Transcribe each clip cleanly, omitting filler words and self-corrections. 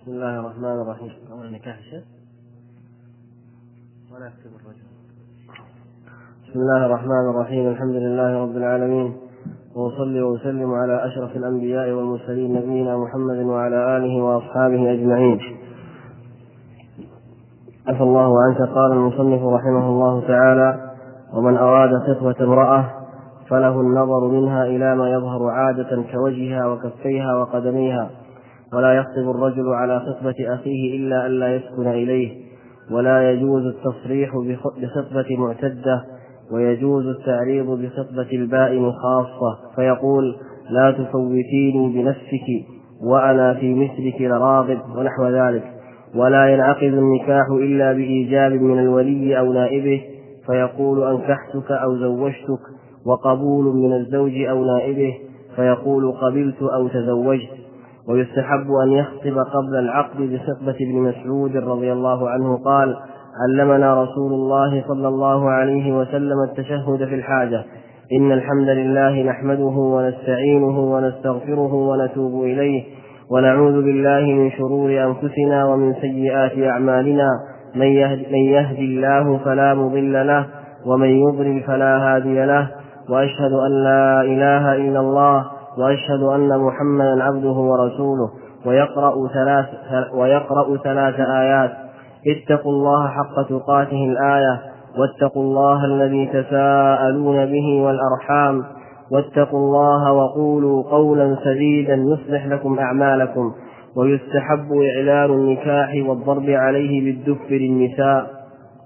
بسم الله الرحمن الرحيم. أول نكاح شيء ولا يكتب الرجل. بسم الله الرحمن الرحيم. الحمد لله رب العالمين، وأصلي وأسلم على أشرف الأنبياء والمرسلين نبينا محمد وعلى آله وأصحابه أجمعين. عفى الله عنك. قال المصنف رحمه الله تعالى: ومن أراد خطبة امرأة فله النظر منها إلى ما يظهر عادة كوجهها وكفيها وقدميها، ولا يخطب الرجل على خطبة أخيه إلا أن لا يسكن إليه، ولا يجوز التصريح بخطبة معتدة، ويجوز التعريض بخطبة البائن خاصة، فيقول: لا تفوتيني بنفسك وأنا في مثلك لراغب، ونحو ذلك. ولا ينعقد النكاح إلا بإيجاب من الولي أو نائبه، فيقول: أنكحتك أو زوجتك، وقبول من الزوج أو نائبه، فيقول: قبلت أو تزوجت. ويستحب أن يخطب قبل العقد بخطبة ابن مسعود رضي الله عنه قال: علمنا رسول الله صلى الله عليه وسلم التشهد في الحاجة: إن الحمد لله نحمده ونستعينه ونستغفره ونتوب إليه، ونعوذ بالله من شرور أنفسنا ومن سيئات أعمالنا، من يهد الله فلا مضل له، ومن يضلل فلا هادي له، وأشهد أن لا إله إلا الله، وأشهد أن محمدا عبده ورسوله. ويقرأ 3 آيات: اتقوا الله حق تقاته الآية، واتقوا الله الذي تساءلون به والأرحام، واتقوا الله وقولوا قولا سديدا يصلح لكم أعمالكم. ويستحب إعلان النكاح والضرب عليه بالدف للنساء.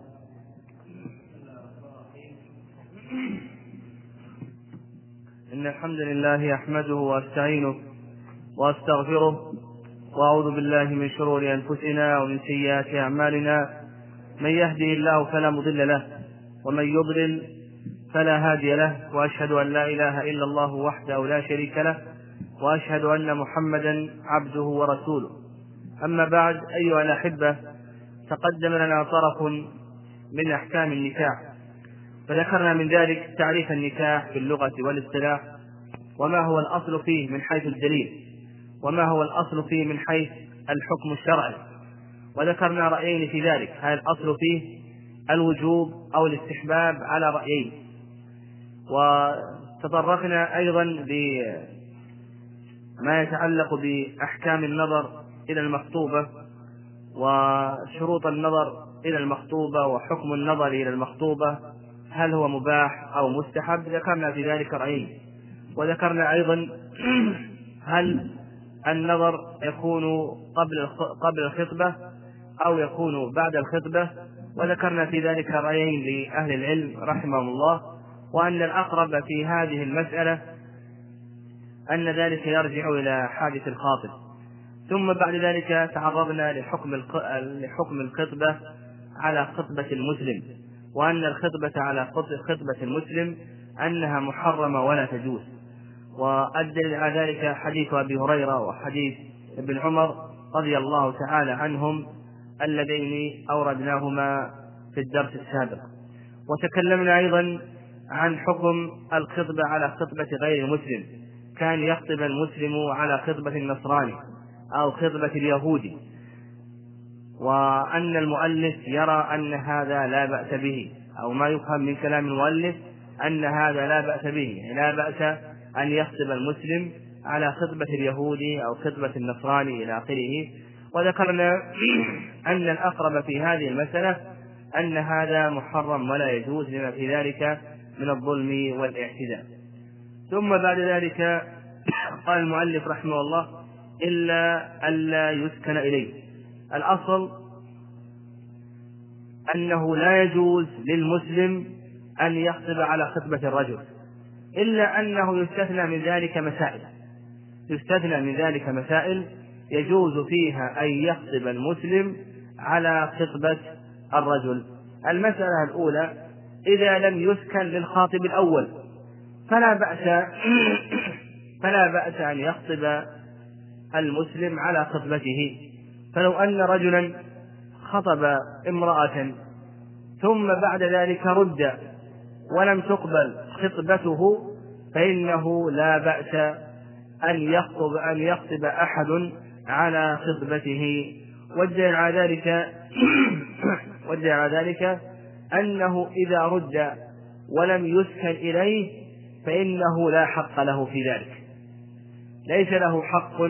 إن الحمد لله أحمده وأستعينه وأستغفره، وأعوذ بالله من شرور أنفسنا ومن سيئات أعمالنا، من يهده الله فلا مضل له، ومن يضلل فلا هادي له، وأشهد أن لا إله إلا الله وحده لا شريك له، وأشهد أن محمدا عبده ورسوله. أما بعد، أيها الأحبة، تقدم لنا طرف من أحكام النكاح، فذكرنا من ذلك تعريف النكاح في اللغة والاصطلاح، وما هو الأصل فيه من حيث الدليل، وما هو الأصل فيه من حيث الحكم الشرعي، وذكرنا رأيين في ذلك: هل الأصل فيه الوجوب أو الاستحباب على رأيين. وتطرقنا أيضا بما يتعلق بأحكام النظر إلى المخطوبة، وشروط النظر إلى المخطوبة، وحكم النظر إلى المخطوبة، هل هو مباح أو مستحب. ذكرنا في ذلك رأيين. وذكرنا أيضا هل النظر يكون قبل الخطبة أو يكون بعد الخطبة، وذكرنا في ذلك رأيين لأهل العلم رحمهم الله، وأن الأقرب في هذه المسألة أن ذلك يرجع إلى حادث الخاطب. ثم بعد ذلك تعرضنا لحكم الخطبة على خطبة المسلم، وأن الخطبة على خطبة المسلم أنها محرمة ولا تجوز. وأدل على ذلك حديث أبي هريرة وحديث ابن عمر رضي الله تعالى عنهم اللذين أوردناهما في الدرس السابق. وتكلمنا أيضا عن حكم الخطبة على خطبة غير المسلم، كان يخطب المسلم على خطبة النصراني أو خطبة اليهودي، وأن المؤلف يرى أن هذا لا بأس به، أو ما يفهم من كلام المؤلف أن هذا لا بأس به، لا بأس أن يخطب المسلم على خطبة اليهودي أو خطبة النصراني إلى آخره. وذكرنا أن الأقرب في هذه المسألة أن هذا محرم ولا يجوز لما في ذلك من الظلم والاعتداء. ثم بعد ذلك قال المؤلف رحمه الله: إلا ألا يسكن إليه. الأصل أنه لا يجوز للمسلم أن يخطب على خطبة الرجل، إلا أنه يستثنى من ذلك مسائل يجوز فيها أن يخطب المسلم على خطبة الرجل. المسألة الأولى: إذا لم يسكن للخاطب الأول فلا بأس أن يخطب المسلم على خطبته. فلو أن رجلا خطب امرأة ثم بعد ذلك رد ولم تقبل خطبته، فإنه لا بأس أن يخطب أحد على خطبته. والدليل على ذلك أنه إذا رد ولم يسكن إليه فإنه لا حق له في ذلك، ليس له حق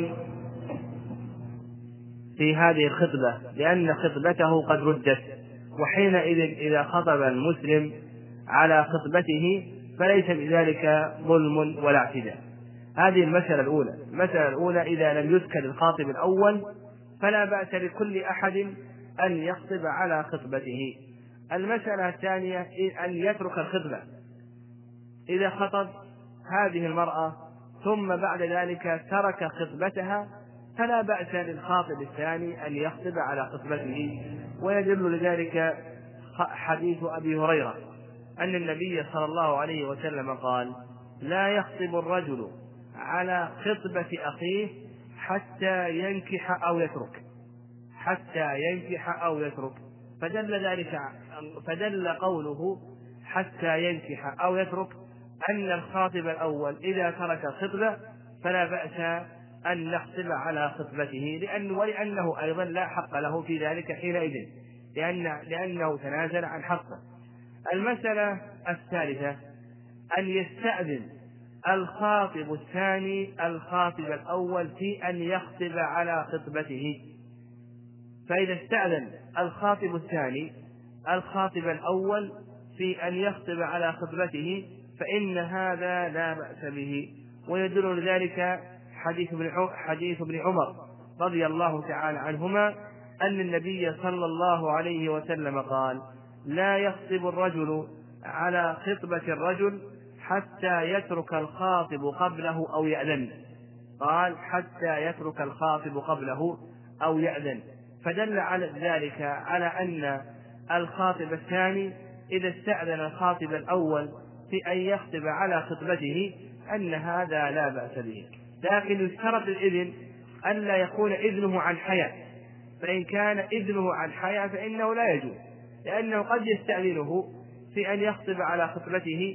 في هذه الخطبة لأن خطبته قد ردت، وحينئذ إذا خطب المسلم على خطبته فليس بذلك ظلم ولا اعتداء. هذه المسألة الأولى. المسألة الأولى إذا لم يذكر الخاطب الأول فلا بأس لكل أحد أن يخطب على خطبته. المسألة الثانية أن يترك الخطبة. إذا خطب هذه المرأة ثم بعد ذلك ترك خطبتها فلا بأس للخاطب الثاني أن يخطب على خطبته. ويدل لذلك حديث أبي هريرة أن النبي صلى الله عليه وسلم قال: لا يخطب الرجل على خطبة أخيه حتى ينكح أو يترك. فدل قوله حتى ينكح أو يترك أن الخاطب الأول إذا ترك الخطبة فلا بأس أن نخطب على خطبته، ولأنه أيضا لا حق له في ذلك حينئذ، لأنه تنازل عن حقه. المسألة الثالثة أن يستأذن الخاطب الثاني الخاطب الأول في أن يخطب على خطبته. فإذا استأذن الخاطب الثاني الخاطب الأول في أن يخطب على خطبته فإن هذا لا بأس به. ويدل لذلك حديث ابن عمر رضي الله تعالى عنهما أن النبي صلى الله عليه وسلم قال: لا يخطب الرجل على خطبة الرجل حتى يترك الخاطب قبله أو يأذن. قال: حتى يترك الخاطب قبله أو يأذن. فدل على ذلك على أن الخاطب الثاني إذا استأذن الخاطب الأول في أن يخطب على خطبته أن هذا لا بأس به، لكن يشترط الإذن أن لا يكون إذنه عن حياء، فإن كان إذنه عن حياء فإنه لا يجوز، لأنه قد يستأذنه في أن يخطب على خطبته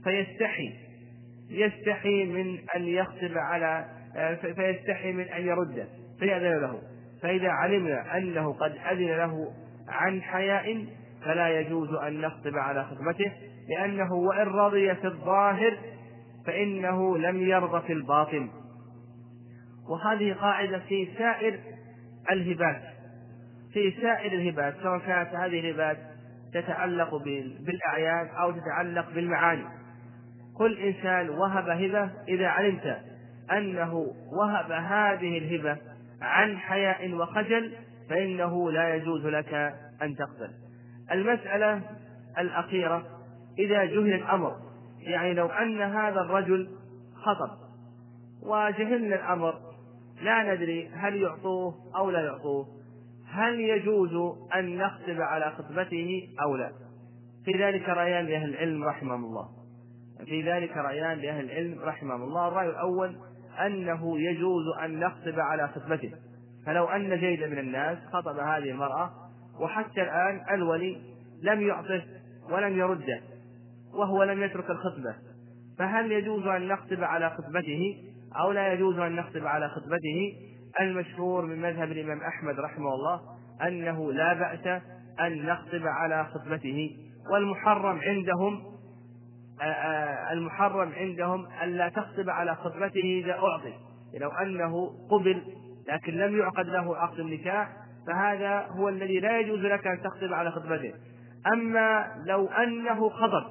فيستحي من أن يخطب فيستحي من أن يرده فيأذن له. فإذا علمنا أنه قد أذن له عن حياء فلا يجوز أن نخطب على خطبته، لأنه وإن رضي في الظاهر فإنه لم يرضى في الباطن. وهذه قاعدة في سائر الهبات، سواء كانت هذه الهبات تتعلق بالأعيان أو تتعلق بالمعاني. كل إنسان وهب هبة إذا علمت أنه وهب هذه الهبة عن حياء وخجل فإنه لا يجوز لك أن تقبل. المسألة الأخيرة إذا جهل الأمر، يعني لو أن هذا الرجل خطب وجهلنا الأمر لا ندري هل يعطوه أو لا يعطوه، هل يجوز أن نخطب على خطبته أو لا؟ في ذلك رأيان لأهل العلم رحمهم الله. الرأي الأول أنه يجوز أن نخطب على خطبته. فلو أن زيد من الناس خطب هذه المرأة وحتى الآن الولي لم يعطه ولم يرده وهو لم يترك الخطبة، فهل يجوز أن نخطب على خطبته أو لا يجوز أن نخطب على خطبته؟ المشهور من مذهب الإمام أحمد رحمه الله أنه لا بأس أن نخطب على خطبته. والمحرم عندهم ألا تخطب على خطبته إذا أعطي، لو أنه قبل لكن لم يعقد له عقد النكاح فهذا هو الذي لا يجوز لك أن تخطب على خطبته. أما لو أنه خطب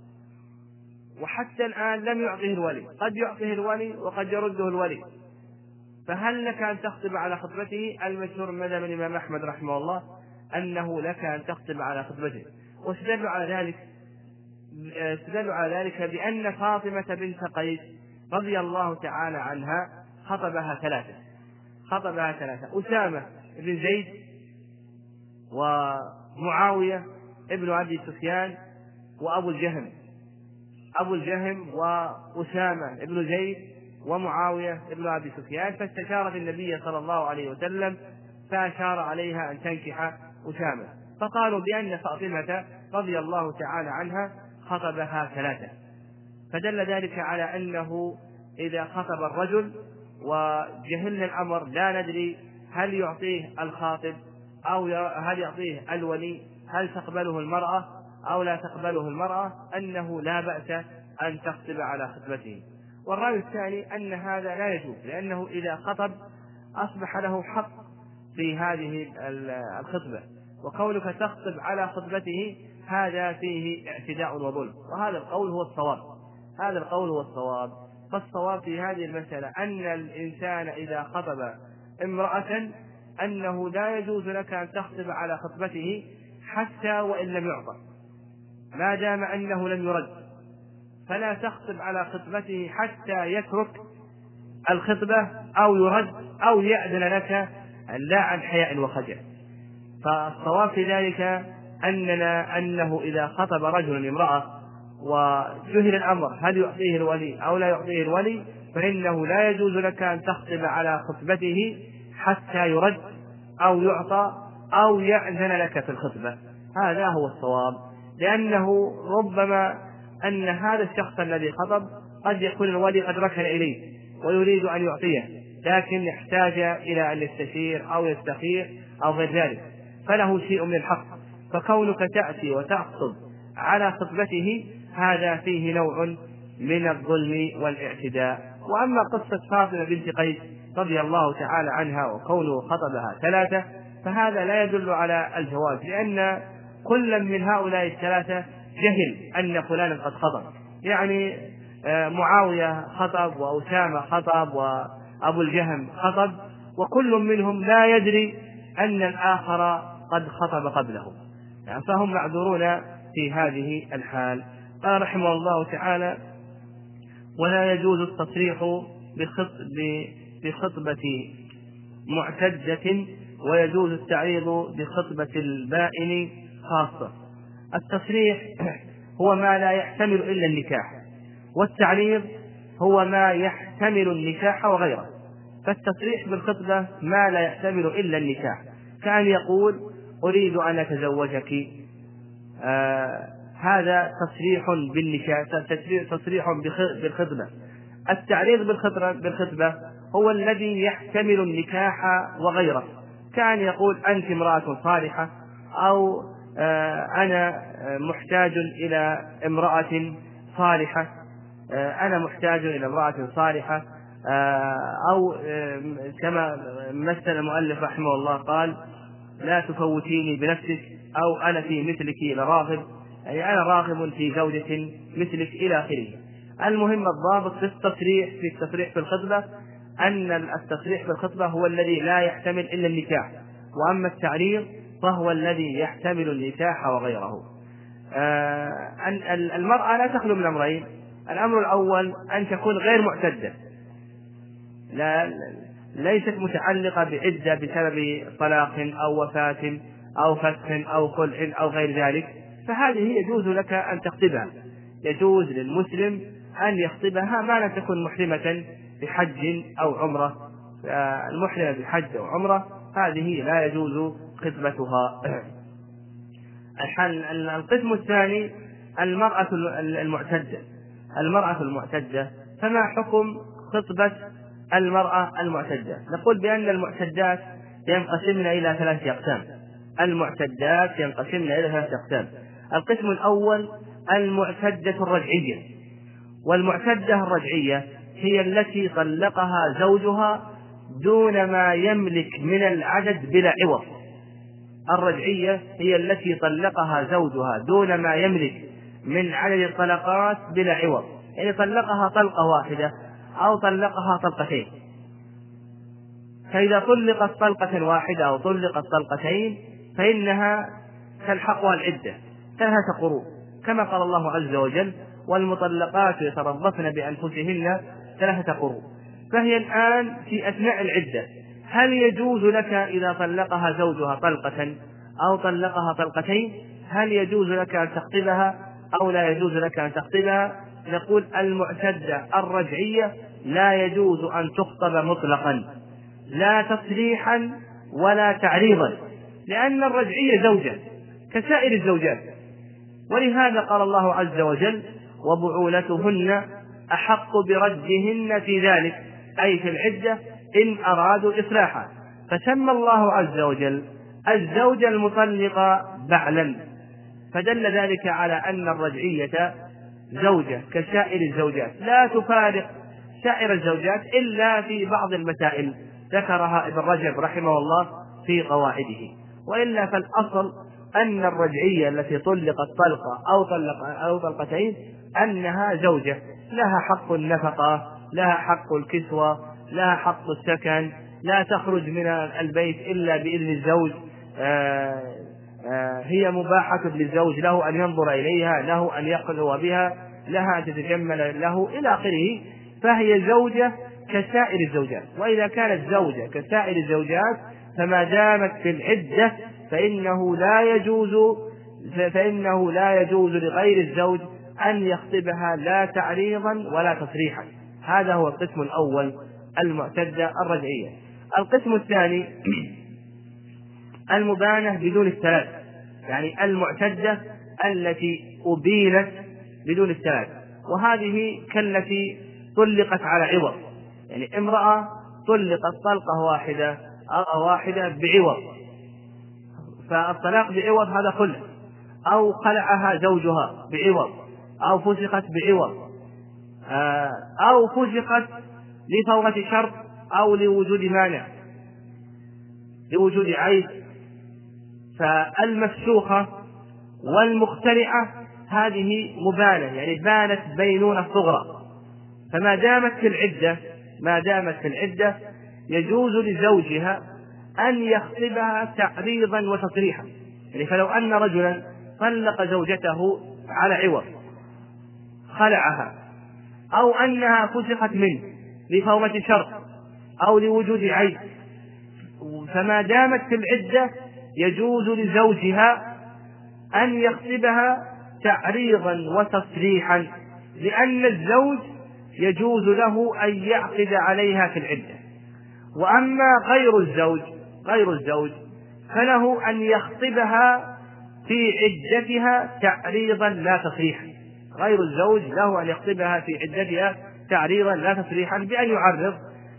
وحتى الآن لم يعطه الولي، قد يعطه الولي وقد يرده الولي، فهل لك أن تخطب على خطبته؟ المشهور من مذهب الإمام أحمد رحمه الله أنه لك أن تخطب على خطبته. واستدلوا على ذلك بأن فاطمة بنت قيس رضي الله تعالى عنها خطبها ثلاثة: أسامة بن زيد ومعاوية ابن أبي سفيان وأبو الجهم وأسامة ابن زيد ومعاوية ابن أبي سفيان. فاستشارت النبي صلى الله عليه وسلم فأشار عليها أن تنكح أسامة، فقالوا بأن فاطمة رضي الله تعالى عنها خطبها ثلاثة. فدل ذلك على أنه إذا خطب الرجل وجهلنا الأمر لا ندري هل يعطيه الخاطب أو هل يعطيه الولي، هل تقبله المرأة أو لا تقبله المرأة، أنه لا بأس أن تخطب على خطبته. والرأي الثاني أن هذا لا يجوز، لأنه إذا خطب أصبح له حق في هذه الخطبة، وكونك تخطب على خطبته هذا فيه اعتداء وظلم، وهذا القول هو الصواب. هذا القول هو الصواب. فالصواب في هذه المسألة أن الإنسان إذا خطب امرأة أنه لا يجوز لك أن تخطب على خطبته حتى وإن لم يعطى، ما دام أنه لم يرد، فلا تخطب على خطبته حتى يترك الخطبة أو يرد أو يأذن لك لا عن حياء وخجل. فالصواب في ذلك أنه إذا خطب رجل امرأة وجهل الأمر هل يعطيه الولي أو لا يعطيه الولي، فإنه لا يجوز لك أن تخطب على خطبته حتى يرد أو يعطى أو يأذن لك في الخطبة. هذا هو الصواب، لأنه ربما أن هذا الشخص الذي خطب قد يكون الولي قد ركن إليه ويريد أن يعطيه، لكن يحتاج إلى أن يستشير أو يستخير أو غير ذلك، فله شيء من الحق. فكونك تأتي وتخطب على خطبته هذا فيه نوع من الظلم والاعتداء. وأما قصة فاطمة بنت قيس رضي الله تعالى عنها وكونه خطبها 3 فهذا لا يدل على الجواز، لأن كل من هؤلاء 3 جهل أن فلانا قد خطب. يعني معاوية خطب وأسامة خطب وأبو الجهم خطب، وكل منهم لا يدري أن الآخر قد خطب قبله، يعني فهم معذورون في هذه الحال. قال رحمه الله تعالى: ولا يجوز التصريح بخطبة معتدة، ويجوز التعريض بخطبة البائن خاصة. التصريح هو ما لا يحتمل إلا النكاح، والتعريض هو ما يحتمل النكاح وغيره. فالتصريح بالخطبة ما لا يحتمل إلا النكاح، كأن يقول: أريد أن أتزوجك، هذا تصريح بالنكاح، تصريح بالخطبة. التعريض بالخطبة هو الذي يحتمل النكاح وغيره، كأن يقول: أنت امرأة صالحة، أو أنا محتاج إلى امرأة صالحة، أنا محتاج إلى امرأة صالحة، أو كما مثل المؤلف رحمه الله قال: لا تفوتيني بنفسك، أو أنا في مثلك لراغب، أي أنا راغب في زوجة مثلك، إلى آخره. المهم الضابط في التصريح في الخطبة أن التصريح في الخطبة هو الذي لا يحتمل إلا النكاح، وأما التعريض فهو الذي يحتمل النكاح وغيره. المرأة لا تخلو من أمرين: الأمر الأول أن تكون غير معتدة، ليست متعلقة بعدة بسبب طلاق أو وفاة أو فسخ أو خلع أو غير ذلك، فهذه يجوز لك أن تخطبها. يجوز للمسلم أن يخطبها ما لم تكن محرمة بحج أو عمرة. المحرمة بحج أو عمرة هذه لا يجوز خطبتها. القسم الثاني المرأة المعتدة. فما حكم خطبة المرأة المعتدة؟ نقول بأن المعتدات ينقسمن إلى 3 أقسام. القسم الأول المعتدة الرجعية، والمعتدة الرجعية هي التي طلقها زوجها دون ما يملك من العدد بلا عوض. الرجعية هي التي طلقها زوجها دون ما يملك من عدد الطلقات بلا عوض، يعني طلقها طلقة واحدة أو طلقها طلقتين. فإذا طلقت طلقة واحدة أو طلقت طلقتين فإنها تلحقها العدة 3 قروء، كما قال الله عز وجل: والمطلقات يتربصن بأنفسهن 3 قروء. فهي الآن في أثناء العدة، هل يجوز لك إذا طلقها زوجها طلقة أو طلقها طلقتين هل يجوز لك أن تخطبها أو لا يجوز لك أن تخطبها؟ نقول المعتدة الرجعية لا يجوز أن تخطب مطلقا، لا تصريحا ولا تعريضا، لأن الرجعية زوجة كسائر الزوجات. ولهذا قال الله عز وجل: وبعولتهن أحق بردهن في ذلك، أي في العدة إن أرادوا إصلاحا. فسمى الله عز وجل الزوجة المطلقة بعلا، فدل ذلك على أن الرجعية زوجة كسائر الزوجات، لا تفارق سائر الزوجات إلا في بعض المسائل ذكرها ابن رجب رحمه الله في قواعده، وإلا فالأصل أن الرجعية التي طلقت طلقة أو طلقتين أنها زوجة، لها حق النفقة، لها حق الكسوة، لها حق السكن، لا تخرج من البيت إلا بإذن الزوج، هي مباحة للزوج، له أن ينظر إليها، له أن يخلو بها، لها أن تتجمل له إلى آخره، فهي زوجة كسائر الزوجات. وإذا كانت زوجة كسائر الزوجات فما دامت في العدة فإنه لا يجوز لغير الزوج أن يخطبها لا تعريضا ولا تصريحا. هذا هو القسم الأول، المعتدة الرجعية. القسم الثاني المبانة بدون الثلاث، يعني المعتدة التي أبينت بدون الثلاث، وهذه كالتي طلقت على عوض، يعني امرأة طلقت طلقة واحدة بعوض، فالطلاق بعوض هذا خلع، أو خلعها زوجها بعوض، أو فسخت بعوض، أو فسخت لفورة شرط أو لوجود مانع، لوجود عيب. فالمفسوخة والمخترعة هذه مبانة، يعني بانت بينونة صغرى، فما دامت في العدة يجوز لزوجها أن يخطبها تعريضا وتصريحا. يعني فلو أن رجلا طلق زوجته على عوض خلعها، أو أنها فسخت منه لفورة شرط أو لوجود عيب، فما دامت في العدة يجوز لزوجها أن يخطبها تعريضا وتصريحا، لأن الزوج يجوز له أن يعقد عليها في العدة. وأما غير الزوج فله أن يخطبها في عدتها تعريضا لا تصريحا. غير الزوج له أن يخطبها في عدتها تعريضا لا تصريحا بأن يعرض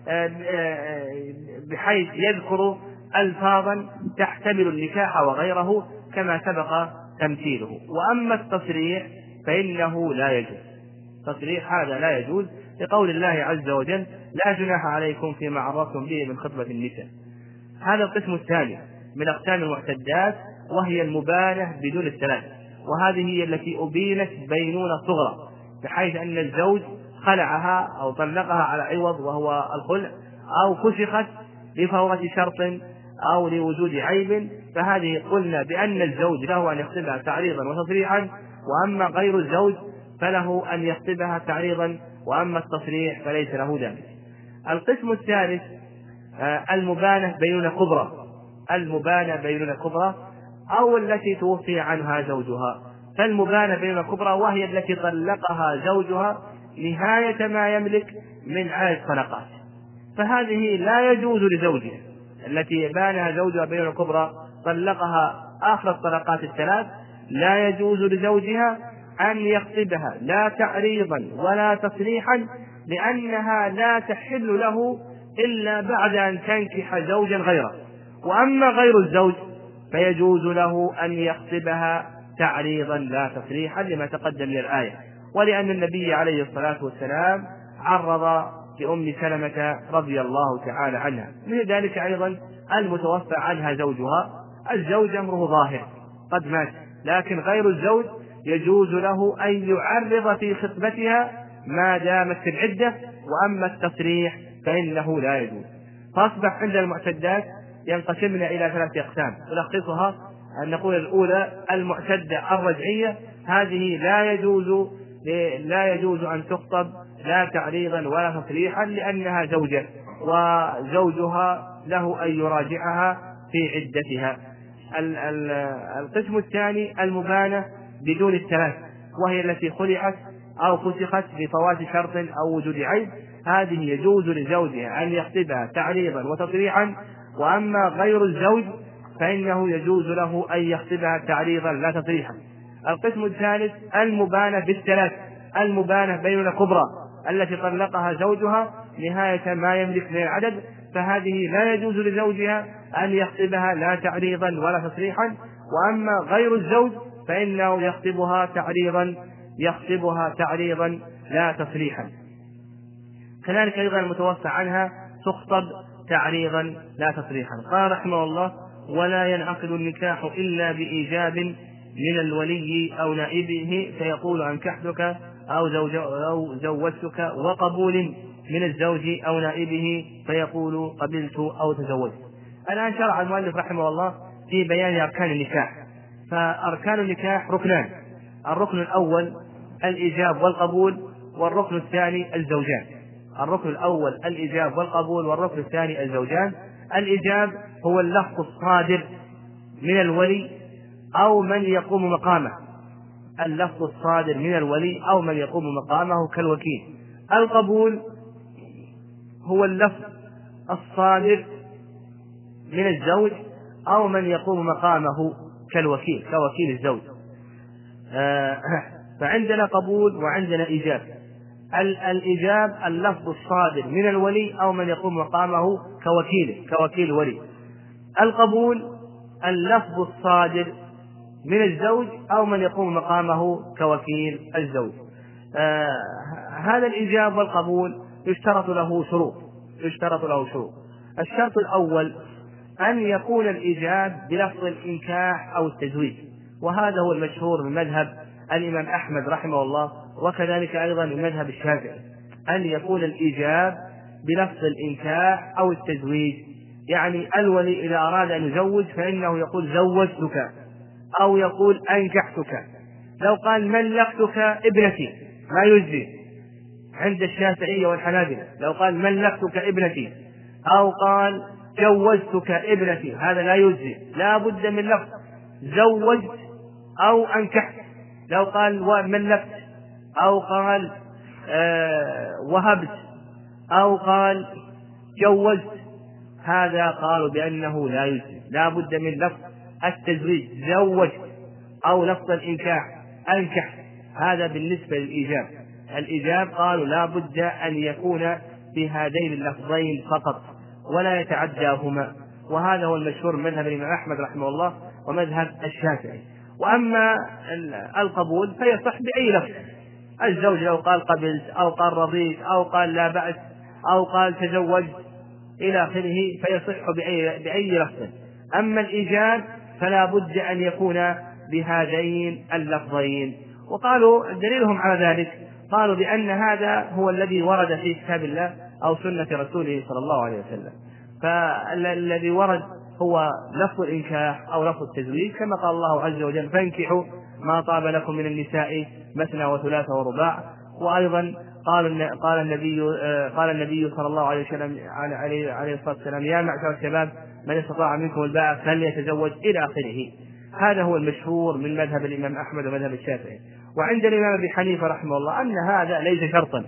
بحيث يذكر ألفاظا تحتمل النكاح وغيره كما سبق تمثيله. وأما التصريح فإنه لا يجوز، تصريح هذا لا يجوز لقول الله عز وجل: لا جناح عليكم فيما عرضتم به من خطبة النساء. هذا القسم الثاني من أقسام المعتدات، وهي المبانة بدون الثلاث، وهذه هي التي أبينت بينونة صغرى، بحيث أن الزوج خلعها أو طلقها على عوض وهو الخلع، أو فسخت لفورة شرط أو لوجود عيب، فهذه قلنا بأن الزوج له أن يخطبها تعريضا وتصريحا، وأما غير الزوج فله أن يخطبها تعريضا، وأما التصريح فليس له ذلك. القسم الثالث المبانة بينونة كبرى أو التي توفي عنها زوجها. فالمبانة بينونة كبرى وهي التي طلقها زوجها نهاية ما يملك من عدد طلقات، فهذه لا يجوز لزوجها التي بانها زوجها بينونة كبرى طلقها آخر الطلقات الثلاث، لا يجوز لزوجها أن يخطبها لا تعريضا ولا تصريحا، لأنها لا تحل له إلا بعد أن تنكح زوجا غيره. وأما غير الزوج فيجوز له أن يخطبها تعريضا لا تصريحا لما تقدم من الآية، ولأن النبي عليه الصلاة والسلام عرض لأم سلمة رضي الله تعالى عنها. من ذلك أيضا المتوفى عنها زوجها، الزوج أمره ظاهر قد مات، لكن غير الزوج يجوز له أن يعرض في خطبتها ما دامت في العدة، وأما التصريح فإنه لا يجوز. فأصبح عند المعتدات ينقسمن إلى 3 أقسام، نلخصها أن نقول: الأولى المعتدة الرجعية، هذه لا يجوز أن تخطب لا تعريضا ولا تصريحا، لأنها زوجة وزوجها له أن يراجعها في عدتها. القسم الثاني المبانة بدون الثلاث، وهي التي خلعت أو فسخت بفوات شرط أو وجود عيب، هذه يجوز لزوجها أن يخطبها تعريضا وتصريحا. وأما غير الزوج فإنه يجوز له أن يخطبها تعريضا لا تصريحا. القسم الثالث المبانة بالثلاث، المبانة بينونة كبرى التي طلقها زوجها نهاية ما يملك من العدد، فهذه لا يجوز لزوجها أن يخطبها لا تعريضا ولا تصريحا. وأما غير الزوج فإنه يخطبها تعريضا لا تصريحا. كذلك أيضا المتوفى عنها تخطب تعريضا لا تصريحا. قال رحمه الله: ولا ينعقد النكاح إلا بإيجاب من الولي أو نائبه فيقول أنكحتك أو زوجتك، وقبول من الزوج أو نائبه فيقول قبلت أو تزوجت. الآن شرع المؤلف رحمه الله في بيان أركان النكاح. فأركان النكاح ركنان: الركن الأول الإيجاب والقبول، والركن الثاني الزوجان. الركن الأول الإيجاب والقبول، والركن الثاني الزوجان. الإيجاب هو اللفظ الصادر من الولي أو من يقوم مقامه، اللفظ الصادر من الولي أو من يقوم مقامه كالوكيل. القبول هو اللفظ الصادر من الزوج أو من يقوم مقامه كوكيل الزوج. فعندنا قبول وعندنا إيجاب. الإيجاب اللفظ الصادر من الولي أو من يقوم مقامه كوكيل ولي. القبول اللفظ الصادر من الزوج أو من يقوم مقامه كوكيل الزوج. هذا الإيجاب والقبول يشترط له شروط. الشرط الأول أن يكون الإيجاب بلفظ الإنكاح أو التزويج، وهذا هو المشهور من مذهب الإمام أحمد رحمه الله، وكذلك أيضا من مذهب الشافعي، أن يكون الإيجاب بلفظ الإنكاح أو التزويج. يعني الولي إذا أراد أن يزوج فإنه يقول زوجتك أو يقول أنكحتك. لو قال ملكتك ابنتي ما يجزي عند الشافعية والحنابلة. لو قال ملكتك ابنتي أو قال زوجتك ابنتي هذا لا يجزي، لا بد من لفظ زوجت أو أنكحت. لو قال ملكت أو قال وهبت أو قال جوزت هذا قالوا بأنه لا يجزي، لا بد من لفظ التزويج زوجت أو لفظ الإنكاح أنكح. هذا بالنسبة للإيجاب. الإيجاب قالوا لا بد أن يكون بهذين اللفظين فقط ولا يتعداهما، وهذا هو المشهور من مذهب الإمام أحمد رحمه الله ومذهب الشافعي. وأما القبول فيصح بأي لفظ. الزوج لو قال قبلت أو قال رضيت أو قال لا بأس أو قال تزوجت إلى آخره فيصح بأي لفظ. أما الإيجاب فلا بد أن يكون بهذين اللفظين. وقالوا دليلهم على ذلك قالوا بأن هذا هو الذي ورد في كتاب الله أو سنة رسوله صلى الله عليه وسلم. فالذي ورد هو لفظ الإنكاح أو لفظ التزويج، كما قال الله عز وجل فانكحوا ما طاب لكم من النساء مثنى وثلاث ورباع. وأيضا قال النبي صلى الله عليه وسلم عليه الصلاة والسلام يا معشر الشباب من استطاع منكم الباءة فليتزوج إلى آخره. هذا هو المشهور من مذهب الإمام أحمد ومذهب الشافعي. وعند الإمام أبي حنيفة رحمه الله أن هذا ليس شرطا،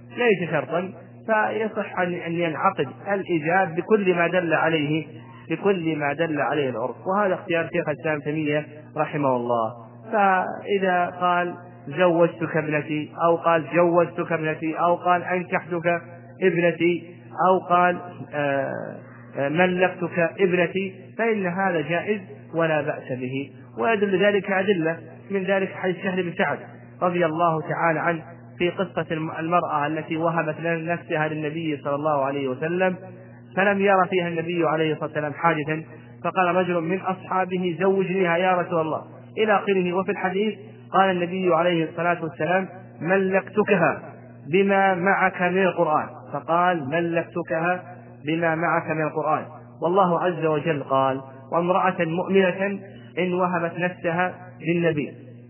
فيصح أن ينعقد الإيجاب بكل ما دل عليه العرف. وهذا اختيار شيخ الإسلام تيمية رحمه الله. فإذا قال زوجتك ابنتي أو قال جوزتك ابنتي أو قال أنكحتك ابنتي أو قال ملكتك ابنتي فإن هذا جائز ولا بأس به. ويدل ذلك أدلة، من ذلك حديث سهل بن سعد رضي الله تعالى عنه في قصة المرأة التي وهبت نفسها للنبي صلى الله عليه وسلم فلم يرى فيها النبي عليه الصلاة والسلام حاجة، فقال رجل من أصحابه زوجنيها يا رسول الله إلى آخره. وفي الحديث قال النبي عليه الصلاة والسلام ملكتكها بما معك من القرآن، فقال ملكتكها بما معك من القرآن. والله عز وجل قال وامرأة مؤمنة إن وهبت نفسها للنبي.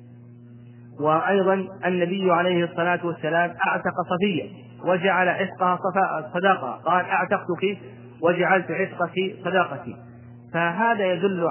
وأيضا النبي عليه الصلاة والسلام أعتق صفية وجعل عتقها صداقة، قال أعتقتك وجعلت عتقك صداقتي. فهذا يدل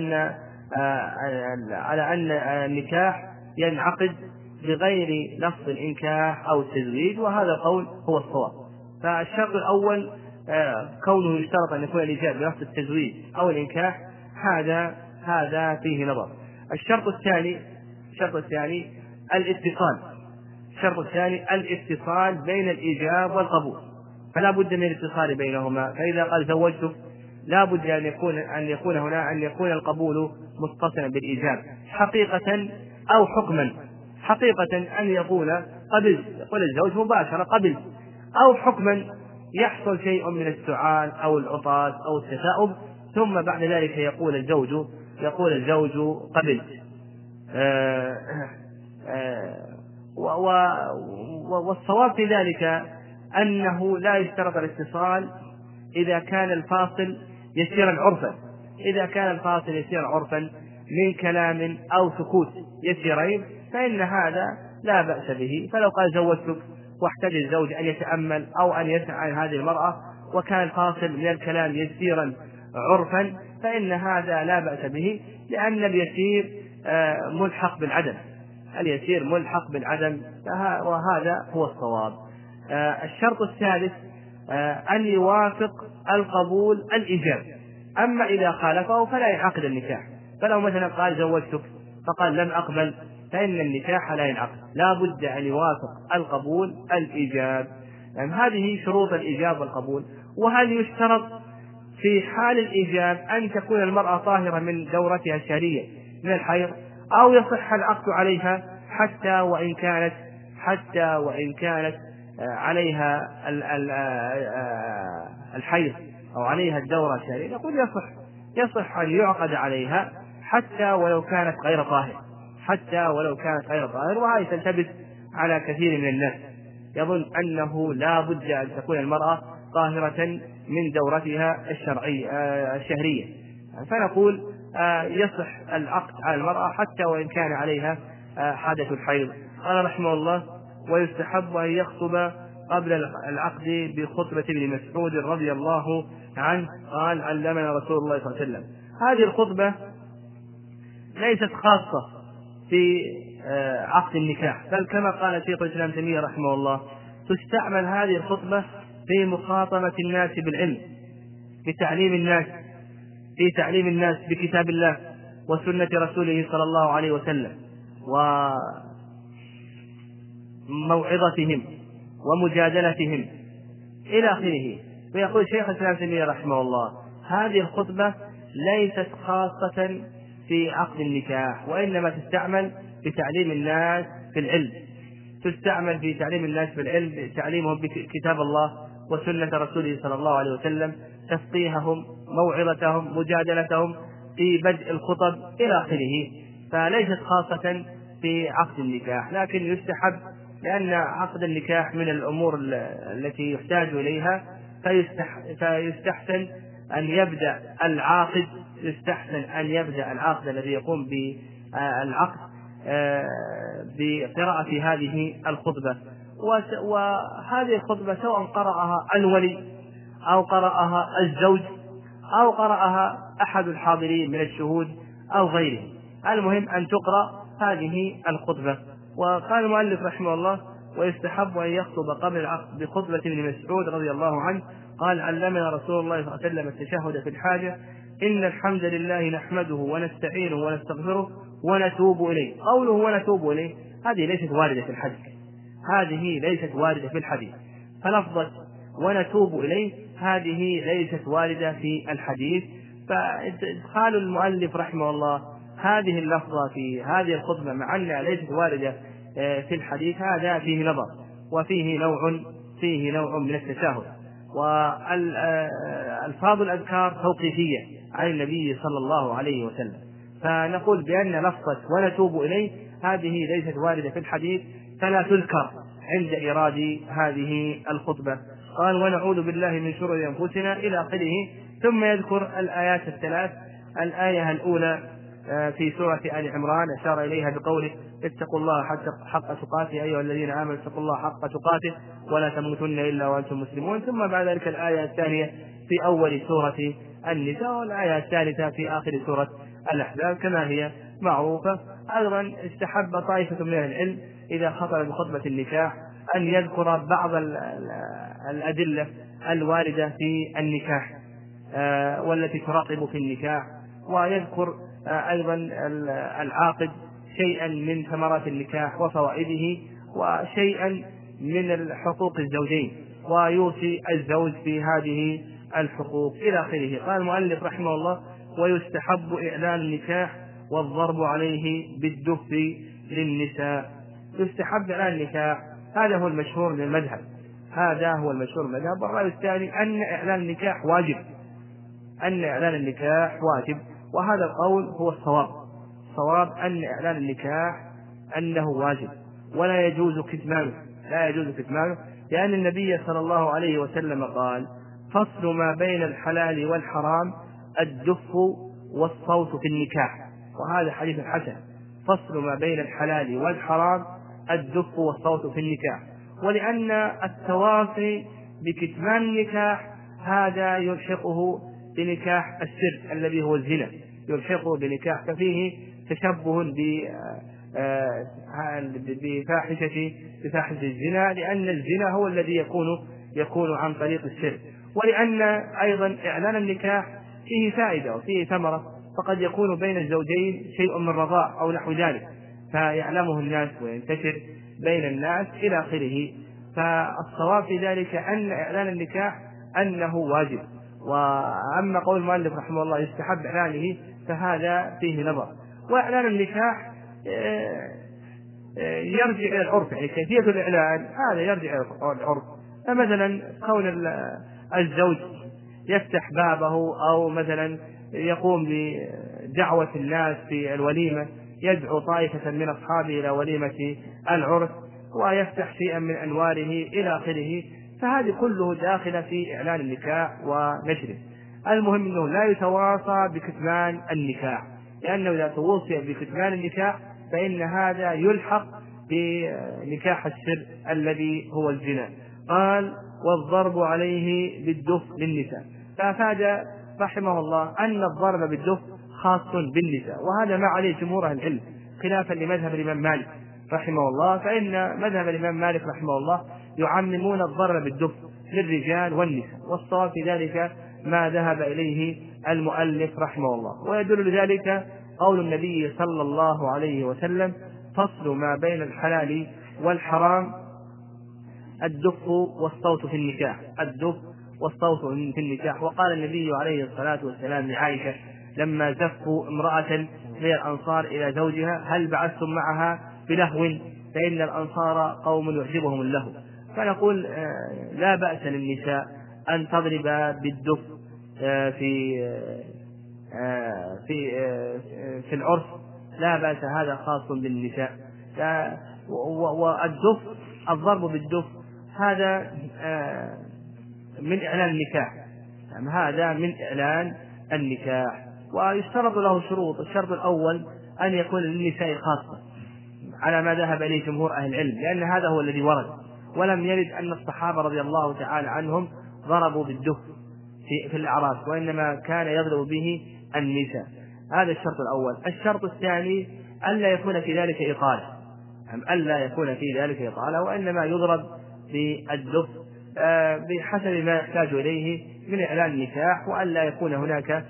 على أن النكاح ينعقد بغير لفظ الإنكاح أو التزويج، وهذا القول هو الصواب. فالشرط الأول كونه يشترط أن يكون الإيجاب بلفظ التزويج أو الإنكاح، هذا فيه نظر. الشرط الثاني الاتصال بين الإيجاب والقبول. فلا بد من الاتصال بينهما. فإذا قال زوجتك لا بد أن يكون القبول متصلا بالإيجاب حقيقة أو حكما. حقيقة أن يقول الزوج مباشرة قبل، أو حكما يحصل شيء من السعال أو العطاس أو التثاؤب، ثم بعد ذلك يقول الزوج قبل. والصواب في ذلك أنه لا يشترط الاتصال إذا كان الفاصل يسيرا عرفا. إذا كان الفاصل يسيرا عرفا من كلام أو سكوت يسيرين فإن هذا لا بأس به. فلو قال زوجتك واحتاج الزوج أن يتأمل أو أن يسأل عن هذه المرأة وكان الفاصل من الكلام يسيرا عرفا فإن هذا لا بأس به، لأن اليسير ملحق بالعدم، وهذا هو الصواب. الشرط الثالث أن يوافق القبول الإيجاب. أما إذا خالفه فلا ينعقد النكاح. فلو مثلا قال زوجتك فقال لم أقبل فإن النكاح لا ينعقد، لا بد أن يوافق القبول الإيجاب. يعني هذه شروط الإيجاب والقبول. وهل يشترط في حال الإيجاب أن تكون المرأة طاهرة من دورتها الشهرية من الحيض، أو يصح العقد عليها حتى وإن كانت عليها الحيض أو عليها الدورة الشهرية؟ نقول يصح أن يعقد عليها حتى ولو كانت غير طاهرة، وهذه تلتبس على كثير من الناس، يظن أنه لا بد أن تكون المرأة طاهرة من دورتها الشهرية. فنقول يصح العقد على المرأة حتى وإن كان عليها حادث الحيض. قال رحمه الله: ويستحب أن يخطب قبل العقد بخطبة ابن مسعود رضي الله عنه قال: علمنا رسول الله صلى الله عليه وسلم. هذه الخطبة ليست خاصة في عقد النكاح، بل كما قال شيخ الإسلام تيمية رحمه الله تستعمل هذه الخطبة في مخاطبة الناس بالعلم، في تعليم الناس بكتاب الله وسنة رسوله صلى الله عليه وسلم، وموعظتهم ومجادلتهم إلى آخره. ويقول شيخ الإسلام تيمية رحمه الله: هذه الخطبة ليست خاصة في عقد النكاح، وإنما تستعمل في تعليم الناس في العلم، تعليمهم بكتاب الله وسنة رسوله صلى الله عليه وسلم، تفقيههم، موعظتهم، مجادلتهم في بدء الخطب إلى آخره. فليست خاصة في عقد النكاح، لكن يستحب، لأن عقد النكاح من الأمور التي يحتاج إليها، فيستحسن أن يبدأ العاقد الذي يقوم بالعقد بقراءة هذه الخطبة. وهذه الخطبة سواء قرأها الولي أو قرأها الزوج أو قرأها أحد الحاضرين من الشهود أو غيره، المهم أن تقرأ هذه الخطبة. وقال المؤلف رحمه الله: ويستحب أن يخطب قبل العقد بخطبة ابن مسعود رضي الله عنه قال: علمنا رسول الله صلى الله عليه وسلم التشهد في الحاجة: إن الحمد لله نحمده ونستعينه ونستغفره ونتوب إليه. قوله ونتوب إليه هذه ليست واردة في الحديث، فلفظة ونتوب إليه هذه ليست واردة في الحديث. فإدخال المؤلف رحمه الله هذه اللفظة في هذه الخطبة مع أنها ليست واردة في الحديث هذا فيه نظر، وفيه نوع من التساهل. والألفاظ الأذكار توقيفية عن النبي صلى الله عليه وسلم، فنقول بأن لفظة ونتوب إليه هذه ليست واردة في الحديث، فلا تذكر عند إيراد هذه الخطبة. قال: ونعوذ بالله من شرور أنفسنا إلى آخره. ثم يذكر الآيات الثلاث. الآية الأولى في سورة آل عمران أشار إليها بقوله: اتقوا الله حق تقاته أيها الذين آمنوا اتقوا الله حق تقاته ولا تموتن إلا وأنتم مسلمون. ثم بعد ذلك الآية الثانية في أول سورة النساء، والآية الثالثة في آخر سورة الأحزاب كما هي معروفة. أيضا استحب طائفة من العلم إذا خطب بخطبة النكاح أن يذكر بعض الأدلة الواردة في النكاح والتي تراقب في النكاح، ويذكر أيضا العاقد شيئا من ثمرات النكاح وفوائده، وشيئا من حقوق الزوجين ويوصي الزوج في هذه الحقوق إلى آخره. قال المؤلف رحمه الله: ويستحب إعلان النكاح والضرب عليه بالدف للنساء. يستحب إعلان النكاح، هذا هو المشهور من المذهب، هذا هو المشهور من المذهب. والرأي الثاني أن إعلان النكاح واجب، أن إعلان النكاح واجب، وهذا القول هو الصواب. صواب أن إعلان النكاح أنه واجب ولا يجوز كتمانه، لا يجوز كتمانه، لأن النبي صلى الله عليه وسلم قال: فصل ما بين الحلال والحرام الدف والصوت في النكاح. وهذا حديث حسن. فصل ما بين الحلال والحرام الدف والصوت في النكاح. ولأن التواصي بكتمان النكاح هذا يلحقه بنكاح السر الذي هو الزنا، يلحقه بنكاح، ففيه تشبه بفاحشة الزنا، لأن الزنا هو الذي يكون عن طريق السر. ولأن أيضا إعلان النكاح فيه فائدة وفيه ثمرة، فقد يكون بين الزوجين شيء من رضاع أو نحو ذلك فيعلمه الناس وينتشر بين الناس إلى آخره. فالصواب في ذلك أن إعلان النكاح أنه واجب. وأما قول المؤلف رحمه الله يستحب إعلانه فهذا فيه نظر. وإعلان النكاح يرجع إلى العرف، يعني كيفية الإعلان هذا يرجع إلى العرف. فمثلا كون الزوج يفتح بابه أو مثلا يقوم بدعوة الناس في الوليمة، يدعو طائفة من أصحابه إلى وليمة العرس ويفتح شيئا من أنواره إلى آخره، فهذه كله داخلة في إعلان النكاح ونشره. المهم أنه لا يتواصى بكتمان النكاح، لأنه إذا توصي بكتمان النكاح فإن هذا يلحق بنكاح السر الذي هو الزنا. قال: والضرب عليه بالدف للنساء. فأفاد رحمه الله أن الضرب بالدف خاص بالنساء، وهذا ما عليه جمهور أهل العلم خلافا لمذهب الإمام مالك رحمه الله، فإن مذهب الإمام مالك رحمه الله يعممون الضرب بالدف للرجال والنساء، والصواب في ذلك ما ذهب إليه المؤلف رحمه الله. ويدل لذلك قول النبي صلى الله عليه وسلم: فصل ما بين الحلال والحرام الدف والصوت في النكاح، الدف والصوت في النكاح. وقال النبي عليه الصلاة والسلام لعائشة لما زفوا امرأة من الأنصار إلى زوجها: هل بعثتم معها بلهو؟ فإن الأنصار قوم يعجبهم اللهو. فنقول لا بأس للنساء أن تضرب بالدف في العرس، لا بأس، هذا خاص بالنساء. والدف، الضرب بالدف هذا من إعلان النكاح، يعني هذا من إعلان النكاح. ويشترط له شروط. الشرط الأول أن يكون للنساء خاصة على ما ذهب إليه جمهور أهل العلم، لأن هذا هو الذي ورد، ولم يرد أن الصحابة رضي الله تعالى عنهم ضربوا بالدف في الأعراس، وإنما كان يضرب به النساء. هذا الشرط الأول. الشرط الثاني ألا يكون في ذلك إطالة، ألا يكون في ذلك إطالة، وإنما يضرب بالدف بحسب ما يحتاج إليه من إعلان النكاح، وألا يكون هناك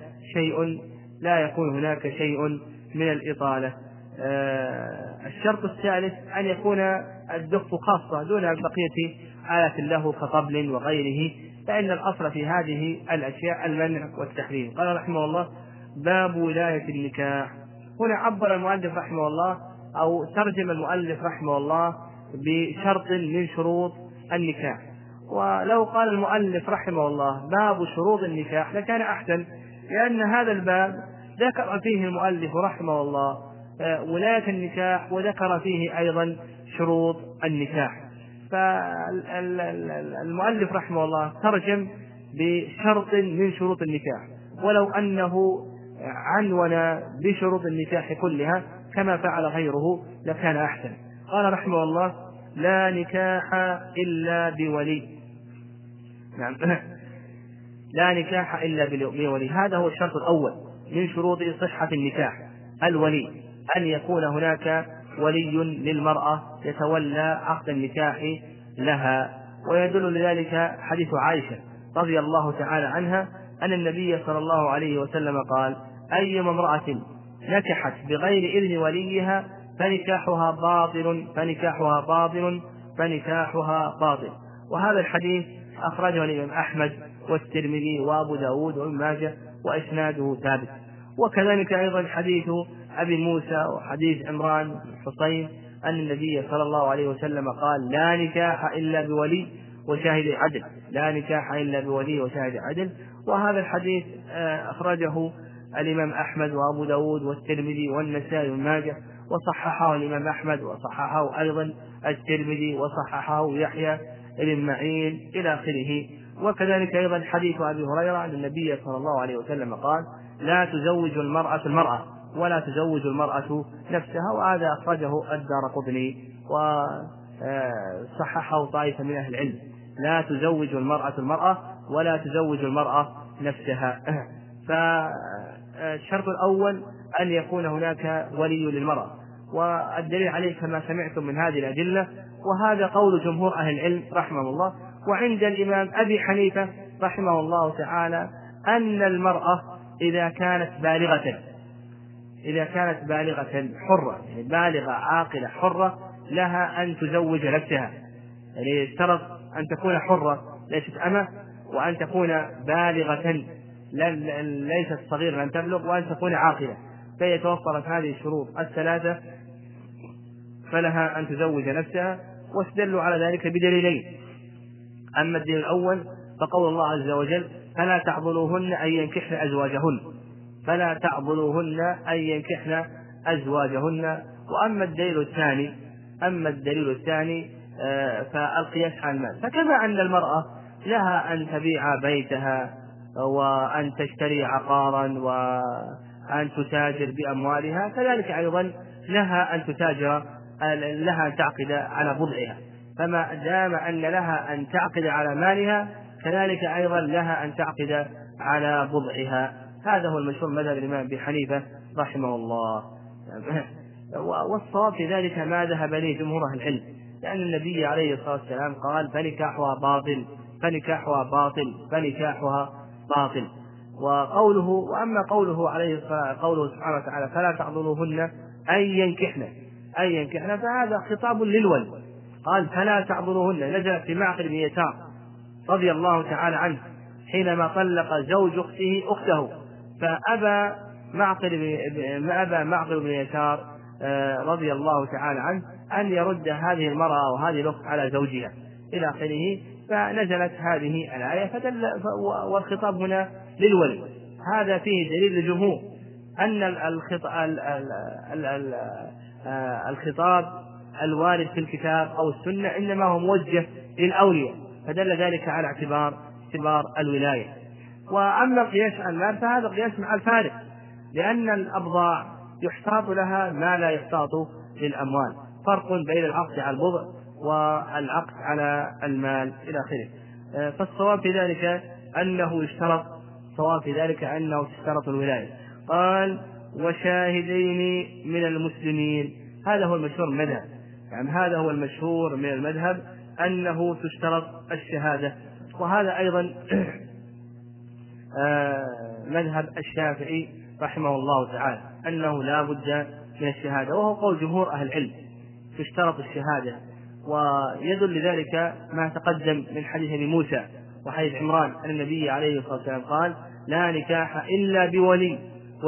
شيء من الإطالة. الشرط الثالث أن يكون الدف خاصة دون بقية آلة له كطبل وغيره، فإن الأصل في هذه الأشياء المنع والتحريم. قال رحمه الله: باب ولاية النكاح. هنا عبر المؤلف رحمه الله أو ترجم المؤلف رحمه الله بشرط من شروط النكاح. ولو قال المؤلف رحمه الله باب شروط النكاح لكان أحسن، لأن هذا الباب ذكر فيه المؤلف رحمه الله ولاية النكاح، وذكر فيه أيضا شروط النكاح. فالمؤلف رحمه الله ترجم بشرط من شروط النكاح، ولو أنه عنون بشروط النكاح كلها كما فعل غيره لكان أحسن. قال رحمه الله: لا نكاح إلا بولي. نعم، لا نكاح إلا بولي. هذا هو الشرط الأول من شروط صحة النكاح، الولي، أن يكون هناك ولي للمرأة يتولى عقد النكاح لها. ويدل لذلك حديث عائشة رضي الله تعالى عنها أن النبي صلى الله عليه وسلم قال: أيما امرأة نكحت بغير إذن وليها فنكاحها باطل. وهذا الحديث أخرجه الإمام أحمد والترمذي وأبو داود وابن ماجه وإسناده ثابت. وكذلك أيضا حديث أبي موسى وحديث عمران بن حصين أن النبي صلى الله عليه وسلم قال: لا نكاح إلا بولي وشاهد عدل، لا نكاح إلا بولي وشاهد عدل. وهذا الحديث أخرجه الإمام أحمد وأبو داود والترمذي والنسائي وابن ماجه، وصححه الإمام أحمد وصححه أيضا الترمذي وصححه يحيى بن معين إلى آخره. وكذلك أيضا حديث أبي هريرة أن النبي صلى الله عليه وسلم قال: لا تزوج المرأة ولا تزوج المرأة نفسها، وهذا أخرجه الدارقطني وصححه طائفة من أهل العلم: لا تزوج المرأة ولا تزوج المرأة نفسها. فالشرط الأول أن يكون هناك ولي للمرأة، والدليل عليه كما سمعتم من هذه الأدلة، وهذا قول جمهور أهل العلم رحمه الله. وعند الإمام أبي حنيفة رحمه الله تعالى أن المرأة إذا كانت بالغة حرة، يعني بالغة عاقلة حرة، لها أن تزوج نفسها. يعني يشترط أن تكون حرة ليست أمة، وأن تكون بالغة ليست صغيرة لن تبلغ، وأن تكون عاقلة. فهي توفرت هذه الشروط الثلاثة فلها أن تزوج نفسها. واستدلوا على ذلك بدليلين: أما الدليل الأول فقول الله عز وجل: فلا تعضلوهن أن ينكحن أزواجهن. وأما الدليل الثاني فالقياس على المال. فكما أن المرأة لها أن تبيع بيتها وأن تشتري عقارا وأن تتاجر بأموالها، كذلك أيضا لها أن تعقد على بضعها. فما دام أن لها أن تعقد على مالها، كذلك أيضا لها أن تعقد على بضعها. هذا هو المشهور مذهب الإمام أبي حنيفة رحمه الله. والصواب في ذلك ما ذهب إليه جمهور أهل العلم، لأن النبي عليه الصلاة والسلام قال: فنكاحها باطل. وأما قوله سبحانه وتعالى: فلا تعضلوهن أن ينكحن، فهذا خطاب للولي. قال: فلا تعضلوهن، نزل في معقل بن يسار رضي الله تعالى عنه حينما طلق زوج أخته، فأبى معقل بن يسار رضي الله تعالى عنه أن يرد هذه المرأة وهذه الأخت على زوجها إلى آخره، فنزلت هذه الآية والخطاب هنا للولي. هذا فيه دليل للجمهور أن الخطاب الوارد في الكتاب أو السنة إنما هو موجه للأولياء، فدل ذلك على اعتبار الولاية. وأما القياس على المال فهذا قياس مع الفارق، لأن الأبضاع يحتاط لها ما لا يحتاط للأموال، فرق بين العقد على البضع والعقد على المال إلى آخره. فالصواب في ذلك أنه تشترط الولاية. قال: وشاهدين من المسلمين. هذا هو المشهور من المذهب أنه تشترط الشهادة. وهذا أيضا مذهب الشافعي رحمه الله تعالى أنه لا بد من الشهادة، وهو قول جمهور أهل العلم، تشترط الشهادة. ويدل لذلك ما تقدم من حديث أبي موسى وحديث عمران أن النبي عليه الصلاة والسلام قال: لا نكاح إلا بولي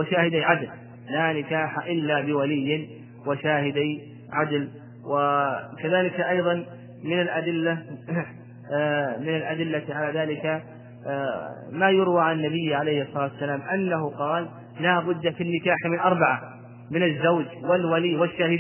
وشاهدي عدل. وكذلك أيضا من الأدلة على ذلك ما يروى عن النبي عليه الصلاة والسلام أنه قال: لا بد في النكاح من 4 من الزوج والولي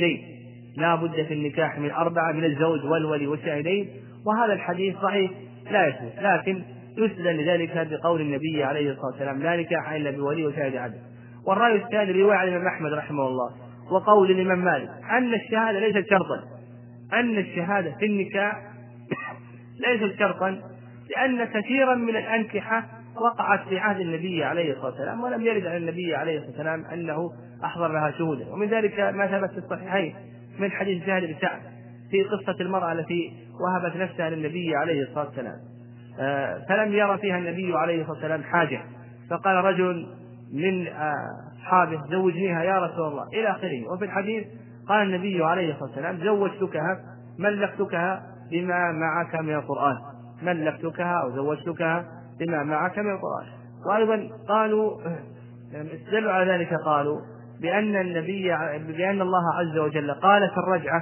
والشاهدين. وهذا الحديث ضعيف لا يثبت، لكن يستدل لذلك بقول النبي عليه الصلاة والسلام: لا نكاح إلا بولي وشاهد عدل. والرأي الثاني رواية عن الإمام أحمد رحمه الله وقول الإمام مالك أن الشهادة ليست شرطا، أن الشهادة في النكاح ليست شرطا، لأن كثيرا من الأنكحة وقعت في عهد النبي عليه الصلاة والسلام ولم يرد عن النبي عليه الصلاة والسلام أنه أحضر لها شهودا. ومن ذلك ما ثبت في الصحيحين من حديث سهل بن سعد في قصة المرأة التي وهبت نفسها للنبي عليه الصلاة والسلام، فلم يرى فيها النبي عليه الصلاة والسلام حاجة، فقال رجل من أصحابه: زوجنيها يا رسول الله إلى آخره. وفي الحديث قال النبي عليه الصلاة والسلام: زوجتكها ملكتكها بما معك من القرآن، ملكتكها أو زوجتكها بما معك من القرآن. وأيضا قالوا استدلوا على ذلك، قالوا بأن الله عز وجل قال في الرجعة.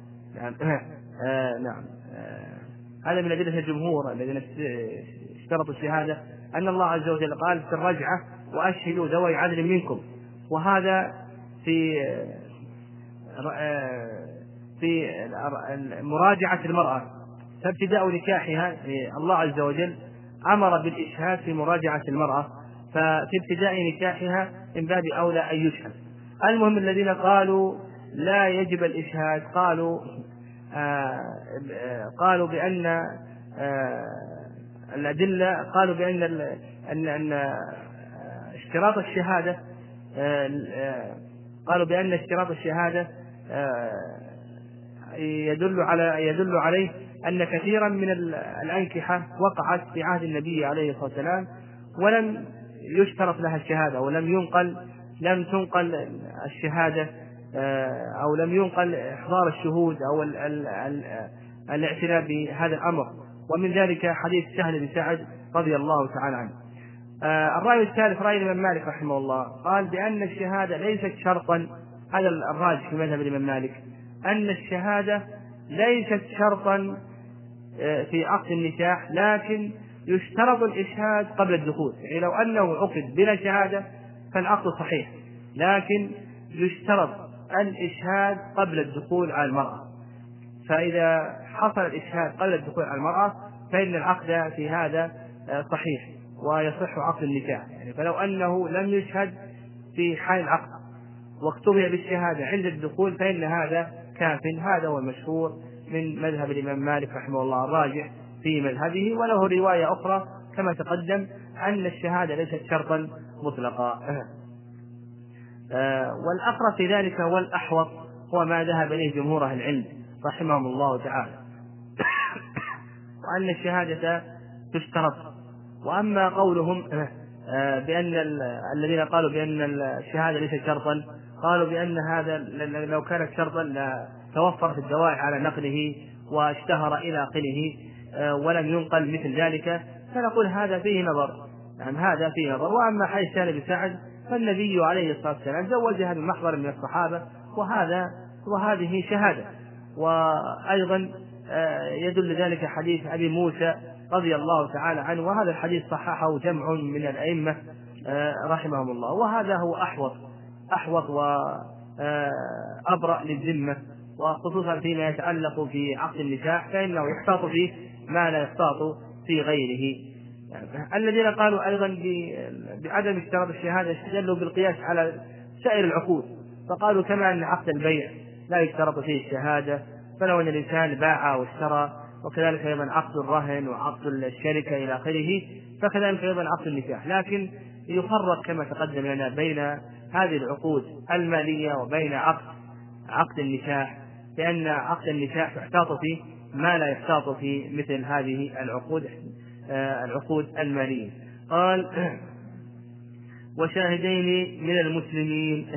نعم هذا من أدلة الجمهور الذين اشترطوا الشهادة، أن الله عز وجل قال في الرجعة وأشهدوا ذوي عدل منكم، وهذا في مراجعة المرأة فابتداء نكاحها. الله عز وجل أمر بالإشهاد في مراجعة المرأة، ففي ابتداء نكاحها من باب أولى أن يشهد. المهم الذين قالوا لا يجب الإشهاد قالوا بأن الأدلة، قالوا بأن اشتراط الشهادة قالوا بأن اشتراط الشهادة يدل عليه أن كثيرا من الأنكحة وقعت في عهد النبي عليه الصلاة والسلام ولم يشترط لها الشهادة، لم تنقل الشهادة أو لم ينقل إحضار الشهود أو الاعتناء بهذا الأمر. ومن ذلك حديث سهل بن سعد رضي الله تعالى عنه. الرأي الثالث رأي الإمام مالك رحمه الله، قال بأن الشهادة ليست شرطا. هذا الراجح في مذهب الإمام مالك، أن الشهادة ليست شرطا في عقد النكاح، لكن يشترط الإشهاد قبل الدخول. يعني لو أنه عقد بلا شهادة فالعقد صحيح، لكن يشترط الإشهاد قبل الدخول على المرأة. فإذا حصل الإشهاد قبل الدخول على المرأة فإن العقد في هذا صحيح ويصح عقد النكاح. يعني فلو أنه لم يشهد في حال العقد واكتفي بالشهادة عند الدخول فإن هذا كاف. هذا هو المشهور من مذهب الإمام مالك رحمه الله، الراجح في مذهبه. وله رواية أخرى كما تقدم أن الشهادة ليست شرطا مطلقا. والأقرب في ذلك والأحوط هو ما ذهب إليه جمهور أهل العلم رحمهم الله تعالى، وأن الشهادة تشترط. وأما قولهم بأن الذين قالوا بأن الشهادة ليست شرطا، قالوا بأن هذا لو كانت شرطا لتوفرت الدواعي على نقله واشتهر إلى آخره ولم ينقل مثل ذلك، فنقول هذا فيه نظر. يعني هذا فيه نظر. وأما حديث سهل بن سعد فالنبي عليه الصلاة والسلام زوجها من محضر من الصحابة، وهذه شهادة. وأيضا يدل ذلك حديث أبي موسى رضي الله تعالى عنه، وهذا الحديث صححه جمع من الأئمة رحمهم الله. وهذا هو أحوط وأبرأ للذمة، وخصوصا فيما يتعلق في عقد النكاح فإنه يحتاط فيه ما لا يحتاط في غيره. الذين قالوا أيضا بعدم اشتراط الشهادة استدلوا بالقياس على سائر العقود، فقالوا كما أن عقد البيع لا يشترط فيه الشهادة، فلو أن الإنسان باع واشترى، وكذلك أيضا عقد الرهن وعقد الشركة إلى آخره، فكذلك أيضا عقد النكاح. لكن يفرق كما تقدم لنا بين هذه العقود المالية وبين عقد النكاح، لأن عقد النكاح يحتاط فيه ما لا يحتاط في مثل هذه العقود المالية. قال وشاهدين من المسلمين.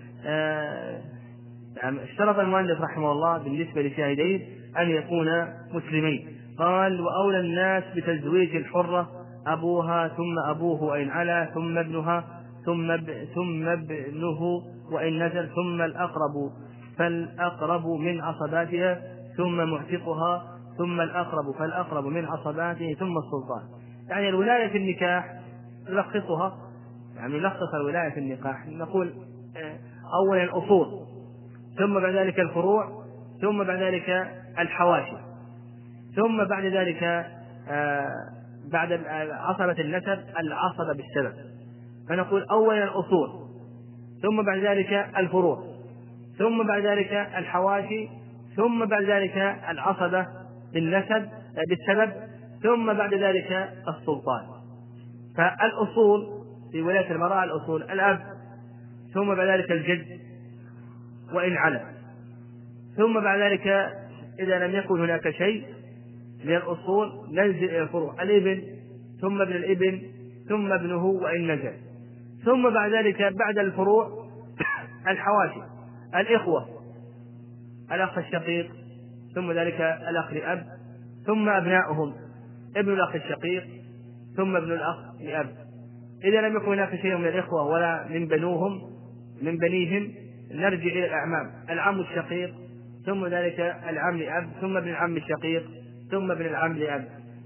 اشترط المؤلف رحمه الله بالنسبة لشاهدين أن يكونا مسلمين. قال وأولى الناس بتزويج الحرة أبوها ثم أبوه وإن علا ثم ابنها ثم ابنه وإن نزل ثم الأقرب فالأقرب من عصباتها ثم معتقها ثم الأقرب فالأقرب من عصباته ثم السلطان. يعني الولاية في النكاح نلخصها، يعني نلخص الولاية في النكاح نقول أولا الأصول، ثم بعد ذلك الفروع، ثم بعد ذلك الحواشي، ثم بعد ذلك بعد عصبة النسب العصبة بالسبب. فنقول أولا الأصول، ثم بعد ذلك الفروع، ثم بعد ذلك الحواشي، ثم بعد ذلك العصبة بالسبب، ثم بعد ذلك السلطان. فالأصول في ولاية المرأة الأصول الأب، ثم بعد ذلك الجد وإن علا، ثم بعد ذلك إذا لم يكن هناك شيء من الأصول ننزل إلى الفروع، الابن ثم ابن الابن ثم ابنه وإن نزل، ثم بعد ذلك بعد الفروع الحواشي، الإخوة، الأخ الشقيق، ثم ذلك الأخ لأب، ثم أبناؤهم، ابن الأخ الشقيق ثم ابن الأخ لأب. إذا لم يكن هناك شيء من الإخوة ولا من بنيهم نرجع إلى الأعمام، العم الشقيق ثم ذلك العم لأب ثم ابن العم الشقيق ثم ابن العم لأب.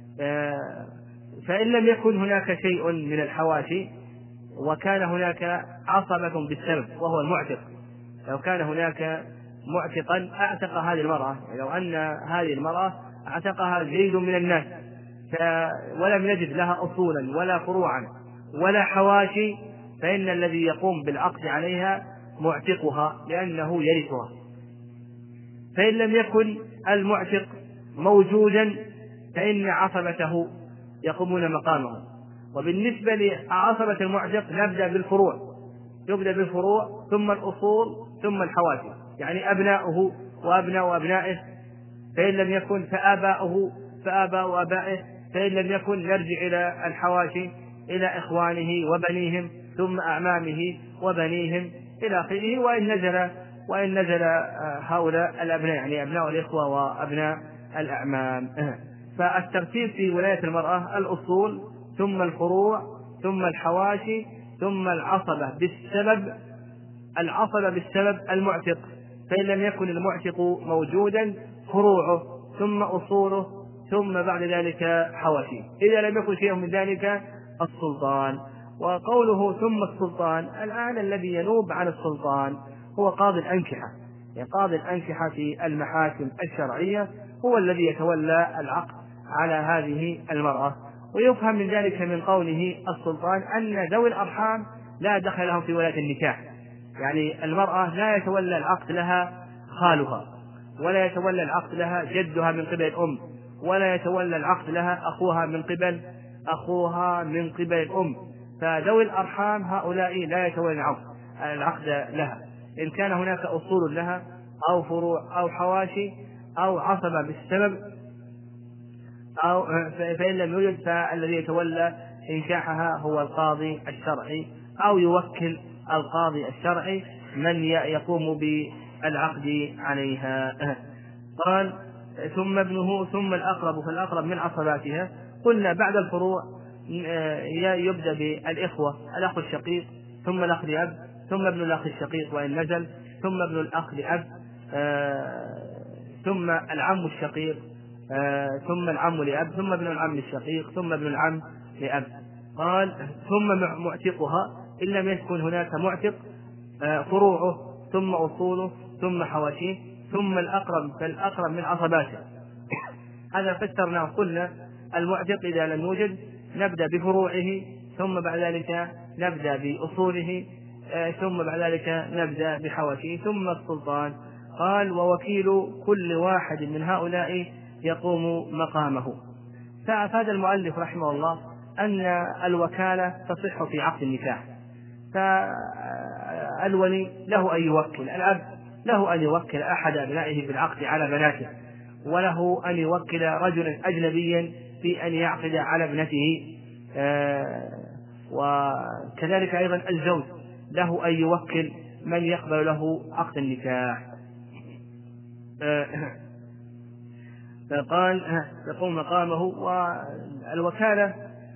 فإن لم يكن هناك شيء من الحواشي وكان هناك عصبة بالسبب وهو المعتق، لو كان هناك معتقا أعتق هذه المرأة، لو أن هذه المرأة اعتقها جيد من الناس ولم يجد لها أصولا ولا فروعا ولا حواشي، فإن الذي يقوم بالعقد عليها معتقها لأنه يرثها. فإن لم يكن المعتق موجودا فإن عصبته يقومون مقامه. وبالنسبة لعصبة المعتق نبدأ بالفروع، يبدأ بالفروع ثم الأصول ثم الحواشي، يعني أبناؤه وأبناء أبنائه، فإن لم يكن فآباؤه فآباء آبائه، فإن لم يكن نرجع إلى الحواشي إلى إخوانه وبنيهم ثم أعمامه وبنيهم إلى آخره، وإن نزل هؤلاء الأبناء يعني أبناء الإخوة وأبناء الأعمام. فالترتيب في ولاية المرأة الأصول ثم الفروع ثم الحواشي ثم العصبة بالسبب المعتق، فإن لم يكن المعتق موجودا فروعه ثم أصوله ثم بعد ذلك حواشي. إذا لم يكن شيء من ذلك السلطان. وقوله ثم السلطان، الآن الذي ينوب عن السلطان هو قاضي الأنكحة، يعني قاضي الأنكحة في المحاكم الشرعية هو الذي يتولى العقد على هذه المرأة. ويفهم من ذلك من قوله السلطان أن ذوي الأرحام لا دخل لهم في ولاية النكاح، يعني المرأة لا يتولى العقد لها خالها، ولا يتولى العقد لها جدها من قبل الأم، ولا يتولى العقد لها أخوها من قبل الأم. فذوي الأرحام هؤلاء لا يتولى العقد لها، إن كان هناك أصول لها أو فروع أو حواشي أو عصبة بالسبب فإن لم يوجد فالذي يتولى إنكاحها هو القاضي الشرعي، أو يوكل القاضي الشرعي من يقوم بالعقد عليها. قال ثم ابنه ثم الأقرب فالأقرب من عصباتها. قلنا بعد الفروع يبدأ بالإخوة، الأخ الشقيق ثم الأخ لأب ثم ابن الأخ الشقيق وإن نزل ثم ابن الأخ لأب ثم العم الشقيق ثم العم لأب ثم ابن العم الشقيق ثم ابن العم لأب. قال ثم معتقها إن لم يكن هناك معتق فروعه ثم أصوله ثم حواشيه ثم الأقرب فالأقرب من عصباته. هذا فسرناه، قلنا المعتق إذا لم يوجد نبدأ بفروعه ثم بعد ذلك نبدأ بأصوله ثم بعد ذلك نبدأ بحواشيه ثم السلطان. قال ووكيل كل واحد من هؤلاء يقوم مقامه. فأفاد المؤلف رحمه الله أن الوكالة تصح في عقد النكاح، فالولي له أن يوكل، الأب له أن يوكل أحد أبنائه بالعقد على بناته، وله أن يوكل رجلا أجنبيا في أن يعقد على ابنته، وكذلك أيضا الزوج له أن يوكل من يقبل له عقد النكاح. فقال يقوم مقامه. والوكالة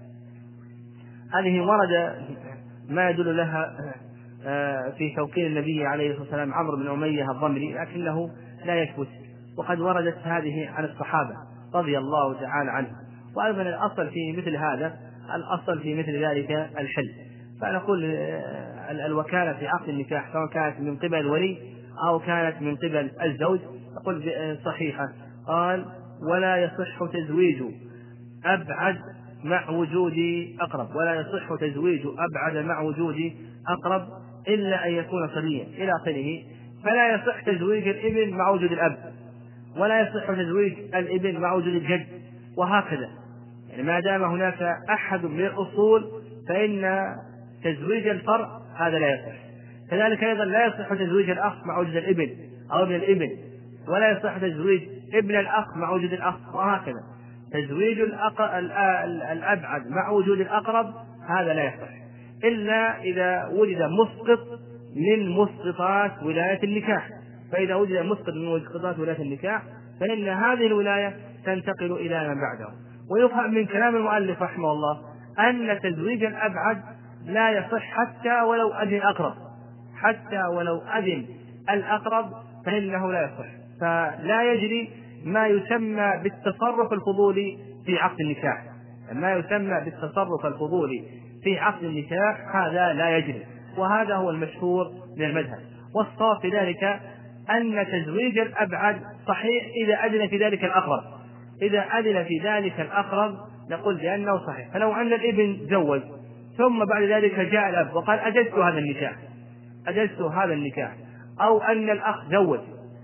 هذه ورد ما يدل لها في توكيل النبي عليه الصلاة والسلام عمرو بن أمية الضمري، لكنه لا يثبت، وقد وردت هذه عن الصحابة رضي الله تعالى عنهم. وأيضا الأصل في مثل هذا، الأصل في مثل ذلك الحل. فنقول الوكالة في عقد النكاح سواء كانت من قبل الولي أو كانت من قبل الزوج نقول صحيحة. قال ولا يصح تزويج أبعد مع وجود أقرب، ولا يصح تزويج أبعد مع وجود أقرب إلا أن يكون صبيا إلى آخره. فلا يصح تزويج الابن مع وجود الأب، ولا يصح تزويج الابن مع وجود الجد، وهكذا. يعني ما دام هناك أحد من الأصول فإن تزويج الفرع هذا لا يصح. كذلك أيضا لا يصح تزويج الأخ مع وجود الابن أو ابن الابن، ولا يصح تزويج ابن الأخ مع وجود الأخ، وهكذا. تزويج الأبعد مع وجود الأقرب هذا لا يصح إلا إذا وجد مسقط من مسقطات ولاية النكاح. فإذا وجد مسقط من مسقطات ولاية النكاح فإن هذه الولاية تنتقل إلى من بعده. ويفهم من كلام المؤلف رحمه الله أن تزويج الأبعد لا يصح حتى ولو أذن الأقرب، حتى ولو أذن الأقرب فإنه لا يصح. فلا يجري ما يسمى بالتصرف الفضولي في عقد النكاح، ما يسمى بالتصرف الفضولي في عقد النكاح هذا لا يجري، وهذا هو المشهور من المذهب. والصواب في ذلك أن تزويج الأبعد صحيح إذا أذن في ذلك الأقرب، إذا أذن في ذلك الأقرب نقول بأنه صحيح. فلو أن الابن زوج ثم بعد ذلك جاء الأب وقال أجزت هذا النكاح، أجزت هذا النكاح، أو أن الأخ زوج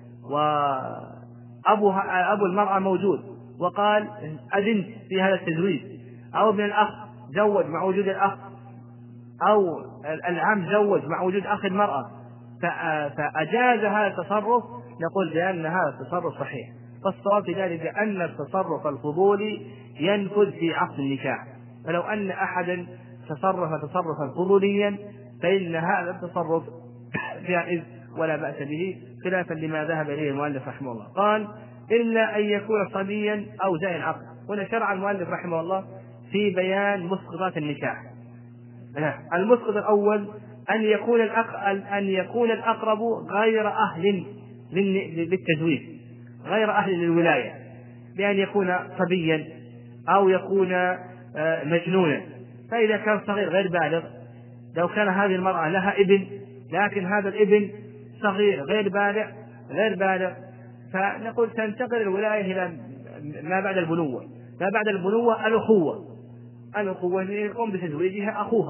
وأبو المرأة موجود وقال أذنت في هذا التزويج، أو ابن الأخ زوج مع وجود الأخ، أو العم زوج مع وجود أخ المرأة فأجاز هذا التصرف، نقول بأن هذا التصرف صحيح. فالصواب في ذلك أن التصرف الفضولي ينفذ في عقد النكاح، فلو أن أحدا تصرف تصرفا فضوليا فإن هذا التصرف جائز ولا بأس به، خلافا لما ذهب إليه المؤلف رحمه الله. قال إلا أن يكون صبيا أو زائن عقد. هنا شرع المؤلف رحمه الله في بيان مسقطات النكاح. المسقط الأول أن يكون الأقرب غير أهل للتزويج، غير أهل للولاية، بأن يكون صبيا أو يكون مجنونا. فإذا كان صغير غير بالغ، لو كان هذه المرأة لها ابن لكن هذا الابن صغير غير بالغ فنقول تنتقل الولاية إلى ما بعد البنوة. ما بعد البنوة الأخوة يقوم بتزويجها أخوها،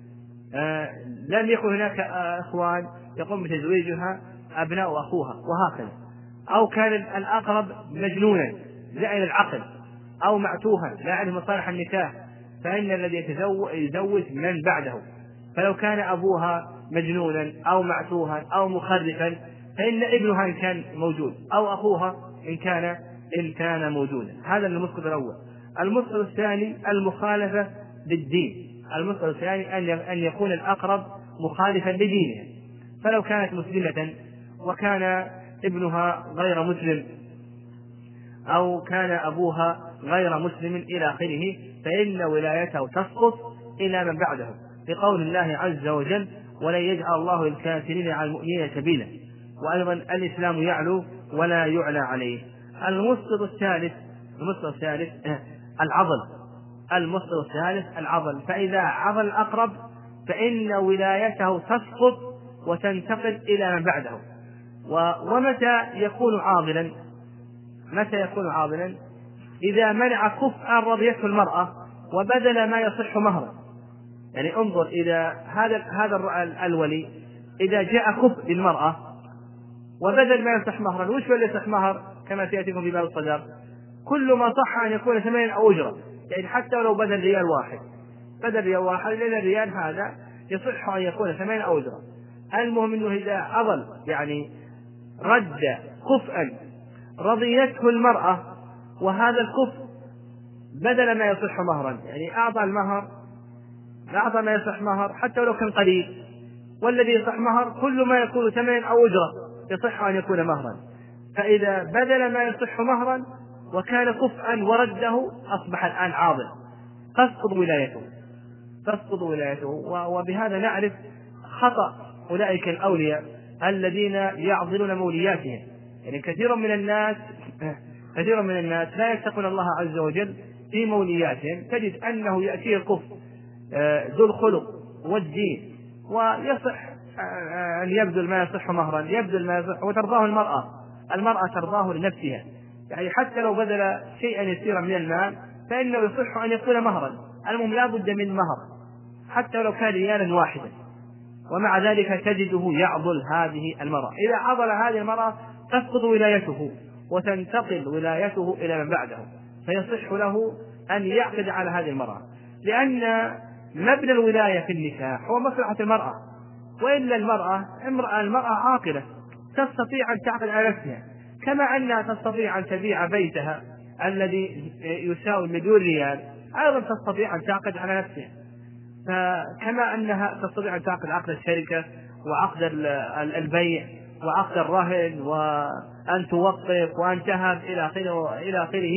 لم يكن هناك أخوان يقوم بتزويجها أبناء أخوها وهكذا. أو كان الأقرب مجنونا زائل العقل أو معتوها لا يعرف مصالح النكاح، فإن الذي يزوج من بعده. فلو كان أبوها مجنونا أو معتوها أو مخرفا فإن ابنها إن كان موجود أو أخوها إن كان موجودا. هذا المسقط الأول. المسقط الثاني المخالفة بالدين. المسقط الثاني أن يكون الأقرب مخالفا لدينه، فلو كانت مسلمة وكان ابنها غير مسلم أو كان أبوها غير مسلم إلى آخره فإن ولايته تسقط إلى من بعده، بقول الله عز وجل ولن يجعل الله الكافرين على المؤمنين سبيلا. وأيضا الإسلام يعلو ولا يعلى عليه. المسقط الثالث العضل. فإذا عضل الأقرب فإن ولايته تسقط وتنتقل إلى من بعده. ومتى يكون عاضلا؟ إذا منع كفءا رضيته المرأة وبذل ما يصح مهرا. يعني انظر، إذا هذا الولي إذا جاء كفء للمرأة وبذل ما يصح مهرا، وش اللي يصح مهر كما سيأتيكم في باب الصداق؟ كل ما صح أن يكون ثمنا أو أجرة، يعني حتى لو بذل ريال واحد لأن الريال هذا يصح أن يكون ثمنا أو أجرة. المهم أنه إذا عضل يعني رد كفءا رضيته المرأة وهذا الكفء بدل ما يصح مهرا، يعني أعطى ما يصح مهر حتى لو كان قليل، والذي يصح مهر كل ما يكون ثمن أو أجرة يصح أن يكون مهرا. فإذا بدل ما يصح مهرا وكان كفءا ورده أصبح الآن عاضل، تسقط ولايته. وبهذا نعرف خطأ أولئك الأولياء الذين يعضلون مولياتهم. يعني كثير من الناس لا يتقون الله عز وجل في مولياتهم، تجد أنه يأتيه الكفء ذو الخلق والدين ويصح أن يبذل ما يصح مهرا، وترضاه المرأة ترضاه لنفسها، يعني حتى لو بذل شيئا يسيرا من المال فإنه يصح أن يكون مهرا. المهم لا بد من مهر حتى لو كان ريالا واحدا، ومع ذلك تجده يعضل هذه المرأة. إذا عضل هذه المرأة تسقط ولايته وتنتقل ولايته إلى من بعده، فيصح له أن يعقد على هذه المرأة، لأن مبنى الولاية في النكاح هو مصلحة المرأة، وإلا المرأة عاقلة تستطيع أن تعقد على نفسها، كما أنها تستطيع أن تبيع بيتها الذي يساوي 1,000,000 ريال، أيضا تستطيع أن تعقد على نفسها. فكما أنها تستطيع أن تعقد عقد الشركة وعقد البيع وعقد الرهن وأن توقف وأن تهب إلى آخره،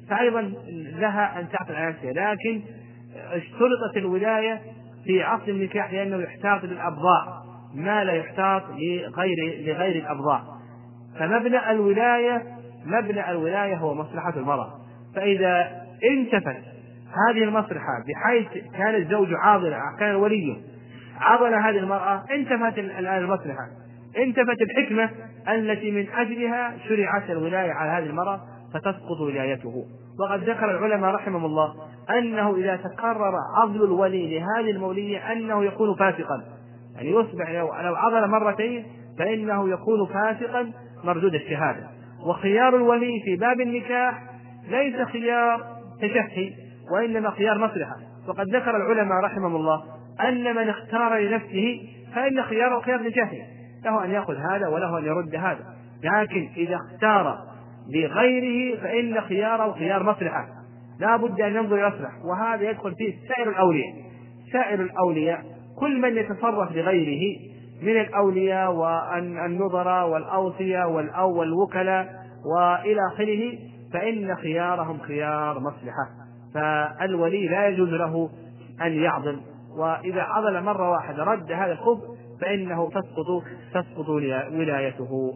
فأيضا لها أن تعقد على نفسها، لكن اشترطت الولاية في عقد النكاح لأنه يحتاط للأبضاع ما لا يحتاط لغير الأبضاع. فمبنى الولاية هو مصلحة المرأة. فإذا انتفت هذه المصلحة بحيث كان الزوج عاضلا، كان وليه عضل هذه المرأة، انتفت الآن المصلحة، انتفت الحكمة التي من أجلها شرعت الولاية على هذه المرأة، فتسقط ولايته. وقد ذكر العلماء رحمهم الله أنه إذا تكرر عضل الولي لهذه المولية أنه يكون فاسقا، يعني يصبح لو عضل مرتين فإنه يكون فاسقا مردود الشهادة. وخيار الولي في باب النكاح ليس خيار تشهي وإنما خيار مصلحة. وقد ذكر العلماء رحمهم الله أن من اختار لنفسه فإن خياره خيار تشهي، له أن يأخذ هذا وله أن يرد هذا، لكن إذا اختار لغيره فإن خياره خيار مصلحة، لا بد أن ينظر إلى مصلحة. وهذا يدخل فيه سائر الأولياء كل من يتصرف لغيره من الأولياء والنظراء والأوصية والوكلاء وإلى آخره، فإن خيارهم خيار مصلحة. فالولي لا يجوز له أن يعضل، وإذا عضل مرة واحدة رد هذا الخبز فإنه تسقط ولايته.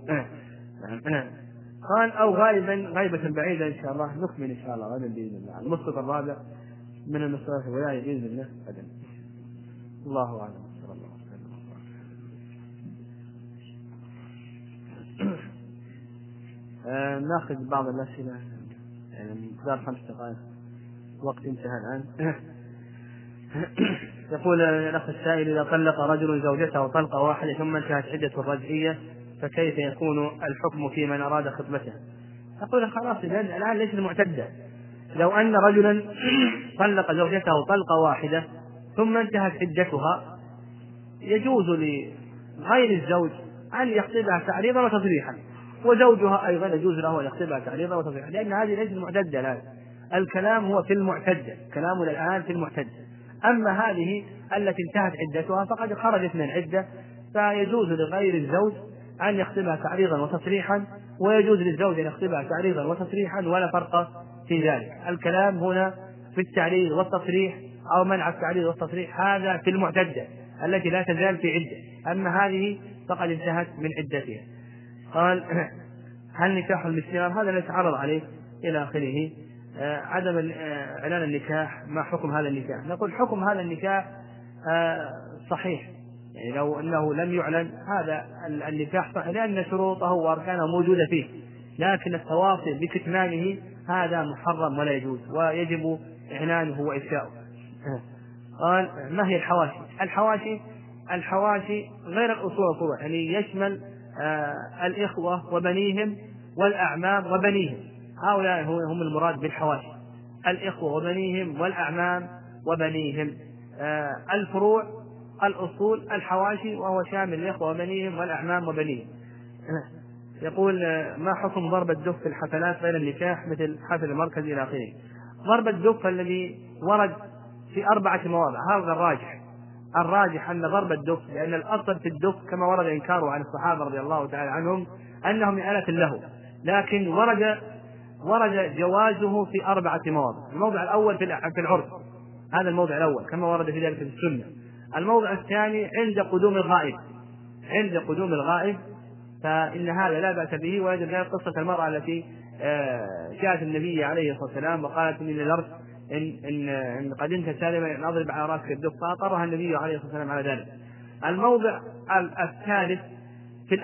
قال أو غيبة بعيدة. إن شاء الله نكمل إن شاء الله غدا بإذن الله المسقط الرابع من المسقط الولاية بإذن الله غدا. الله أعلم. صلى الله عليه وسلم. ناخذ بعض الأسئلة يعني مقدار 5 دقائق، وقت انتهى الآن. يقول الأخ السائل: إذا طلق رجل زوجته طلقة واحدة ثم انتهت عدة الرجعية فكيف يكون الحكم في من أراد خطبته؟ أقول خلاص الآن ليس المعتدة. لو أن رجلا طلق زوجته طلقة واحدة ثم انتهت عدتها يجوز لغير الزوج أن يخطبها تعريضا وتصريحا، وزوجها أيضا يجوز له أن يخطبها تعريضا وتصريحا، لأن هذه ليست المعتدة الآن. الكلام هو في المعتدة، كلامنا الآن في المعتدة. أما هذه التي انتهت عدتها فقد خرجت من العدة، فيجوز لغير الزوج أن يخطبها تعريضا وتصريحا، ويجوز للزوج أن يخطبها تعريضا وتصريحا، ولا فرق في ذلك. الكلام هنا في التعريض والتصريح أو منع التعريض والتصريح، هذا في المعتدة التي لا تزال في عدة. أما هذه فقد انتهت من عدتها. قال: هل نكاح المسيار؟ هذا لا يتعرض عليه إلى آخره. عدم إعلان النكاح، ما حكم هذا النكاح؟ نقول حكم هذا النكاح صحيح، يعني لو أنه لم يعلن هذا النكاح صحيح، لأن شروطه وأركانه موجودة فيه، لكن التواصل بكتمانه هذا محرم ولا يجوز، ويجب إعلانه وإفشاؤه. قال: ما هي الحواشي؟ الحواشي غير الأصول والفروع، يعني يشمل الإخوة وبنيهم والأعمام وبنيهم، هؤلاء هم المراد بالحواشي، الإخوة وبنيهم والأعمام وبنيهم. الفروع الأصول الحواشي، وهو شامل الإخوة وبنيهم والأعمام وبنيهم. يقول: ما حكم ضرب الدف في الحفلات غير النكاح مثل حفل المركز إلى آخره؟ ضرب الدف الذي ورد في 4 مواضع هذا الراجح أن ضرب الدف، لأن الأصل في الدف كما ورد إنكاره عن الصحابة رضي الله تعالى عنهم أنهم من آلة له، لكن ورد جوازه في 4 مواضع. الموضع الأول في العرس، هذا الموضع الأول كما ورد في ذلك في السنة. الموضع الثاني عند قدوم الغائب، فإن هذا لا بأس به. ويجب ذلك قصة المرأة التي جاءت النبي عليه الصلاة والسلام وقالت: إني نذرت إن قد انت سالما أن أضرب على رأسك الدف، فأقرها النبي عليه الصلاة والسلام على ذلك. الموضع الثالث في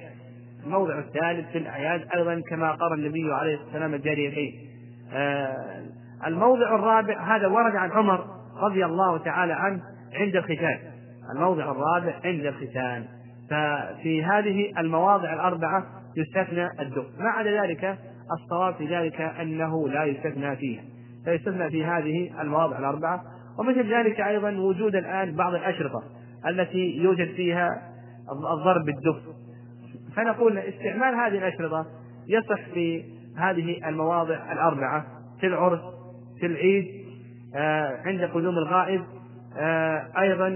الأعياد، أيضا كما قرر النبي عليه الصلاة والسلام الجاريتين. الموضع الرابع هذا ورد عن عمر رضي الله تعالى عنه عند الختان، الموضع الرابع عند الختان. ففي هذه المواضع 4 يستثنى الدف، ما عدا ذلك الصواب في ذلك أنه لا يستثنى فيها، فيستثنى في هذه المواضع 4. ومثل ذلك أيضا وجود الآن بعض الأشرطة التي يوجد فيها الضرب بالدف، فنقول استعمال هذه الأشرطة يصح في هذه المواضع 4: في العرس، في العيد، عند قدوم الغائب، أيضا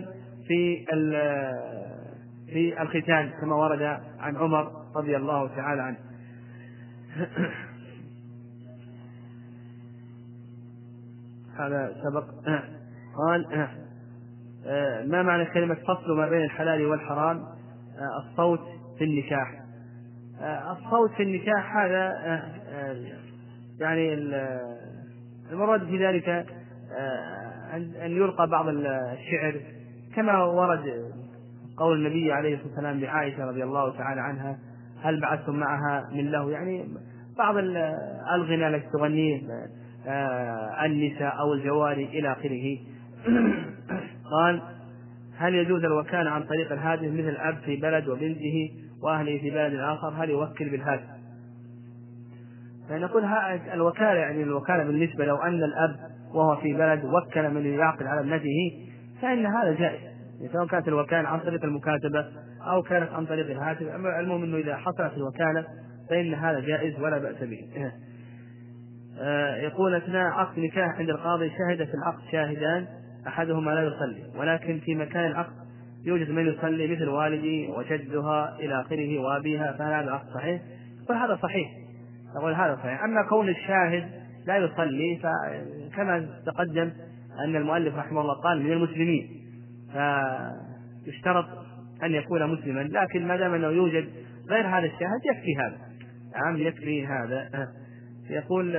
في الختان كما ورد عن عمر رضي الله تعالى عنه. هذا سبق. قال ما معنى كلمة فصل ما بين الحلال والحرام؟ الصوت في النكاح. الصوت في النكاح هذا يعني المراد في ذلك أن يلقى بعض الشعر، كما ورد قول النبي عليه الصلاة والسلام لعائشة رضي الله تعالى عنها: هل بعثتم معها من له؟ يعني بعض الغنى التي تغنيه النساء أو الجواري إلى آخره. قال: هل يجوز الوكالة عن طريق الهاتف مثل الأب في بلد وبنته وأهله في بلد آخر، هل يوكل بالهاتف؟ فنقول الوكالة، يعني الوكالة بالنسبة لو أن الأب وهو في بلد وكل من يعقد على ابنته فإن هذا جائز، سواء كانت الوكالة عن طريق المكاتبة أو كانت عن طريق الهاتف. المهم أنه إذا حصلت الوكالة فإن هذا جائز ولا بأس به. يقول: أثناء عقد نكاح عند القاضي شهد في العقد شاهدان أحدهما لا يصلي، ولكن في مكان العقد يوجد من يصلي مثل والدي وجدها إلى آخره وأبيها، فهل هذا العقد صحيح؟ يقول هذا صحيح، يقول هذا صحيح. أما كون الشاهد لا يصلي فكما تقدم أن المؤلف رحمه الله قال من المسلمين، فيشترط أن يكون مسلما، لكن ما دام أنه يوجد غير هذا الشاهد يكفي هذا، نعم يكفي هذا. يقول: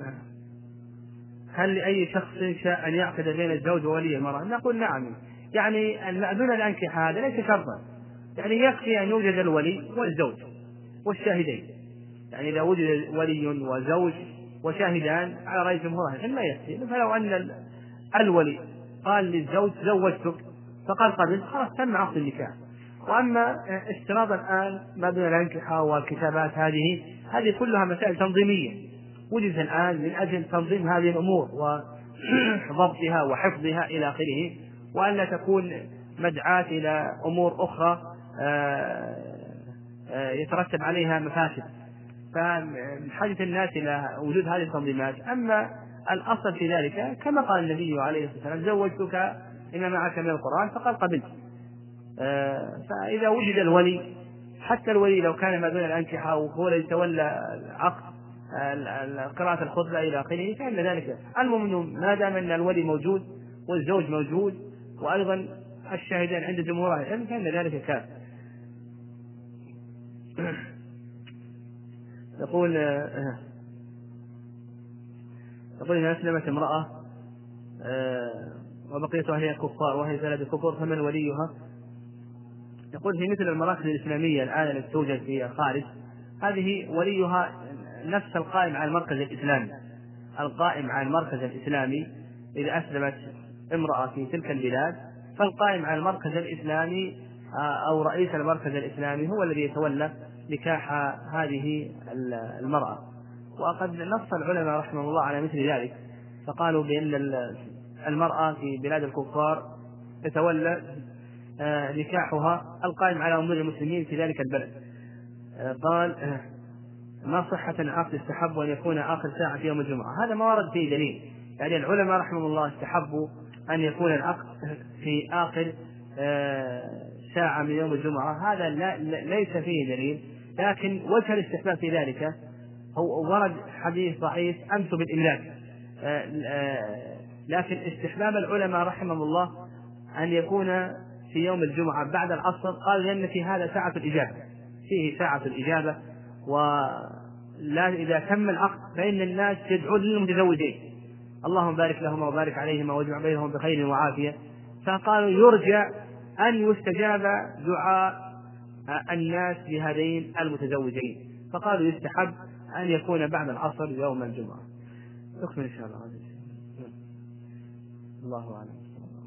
هل لأي شخص شاء أن يعقد بين الزوج وولي المرأة؟ نقول نعم، يعني المأذون الأنكحة هذا ليس شرطا، يعني يكفي أن يوجد الولي والزوج والشاهدين، يعني إذا وجد ولي وزوج وشاهدان على رأي جمهور أهل العلم ما يكفي. فلو أن الولي قال للزوج زوجتك فقال قبل، خلاص تم عقد النكاح. وأما اشتراط الآن ما بين الأنكحة والكتابات هذه كلها مسائل تنظيمية وجدت الآن من أجل تنظيم هذه الأمور وضبطها وحفظها إلى آخره، وأن لا تكون مدعاة إلى أمور أخرى يترتب عليها مفاسد، فحاجة الناس إلى وجود هذه التنظيمات. أما الأصل في ذلك كما قال النبي عليه الصلاة والسلام: زوجتك إن معك من القرآن فقال قبلت. فإذا وجد الولي، حتى الولي لو كان ما بين الأنكحة وهو الذي يتولى عقد قراءة الخطبة إلى آخره فإن ذلك. المؤمن ما دام أن الولي موجود والزوج موجود وأيضا الشاهدين عند جمهور العلم فإن ذلك كافٍ. يقول: إن أسلمت امرأة وبقيتها هي كفار وهي بلد كفر فمن وليها؟ يقول: في مثل المراكز الإسلامية الآن التي توجد في الخارج هذه وليها نفس القائم على المركز الإسلامي. القائم على المركز الإسلامي إذا أسلمت امرأة في تلك البلاد فالقائم على المركز الإسلامي أو رئيس المركز الإسلامي هو الذي يتولى نكاح هذه المرأة. وقد نص العلماء رحمه الله على مثل ذلك، فقالوا بأن المرأة في بلاد الكفار يتولى نكاحها القائم على أمور المسلمين في ذلك البلد. قال: ما صحة العقد استحب أن يكون آخر ساعة في يوم الجمعة؟ هذا ما ورد فيه دليل، يعني العلماء رحمه الله استحبوا أن يكون العقد في آخر ساعة من يوم الجمعة، هذا ليس فيه دليل، لكن وجه الاستحباب في ذلك هو ورد حديث ضعيف أمس بالإملاك، لكن استحباب العلماء رحمه الله أن يكون في يوم الجمعة بعد العصر، قال لأن في هذا ساعة الإجابة، فيه ساعة الإجابة، ولا إذا تم العقد فإن الناس يدعون للمتزوجين اللهم بارك لهما وبارك عليهما واجمع بينهم بخير وعافية، فقالوا يرجى أن يستجاب دعاء الناس بهذين المتزوجين، فقالوا يستحب أن يكون بعد العصر يوم الجمعة. نكمل إن شاء الله. الله أعلم.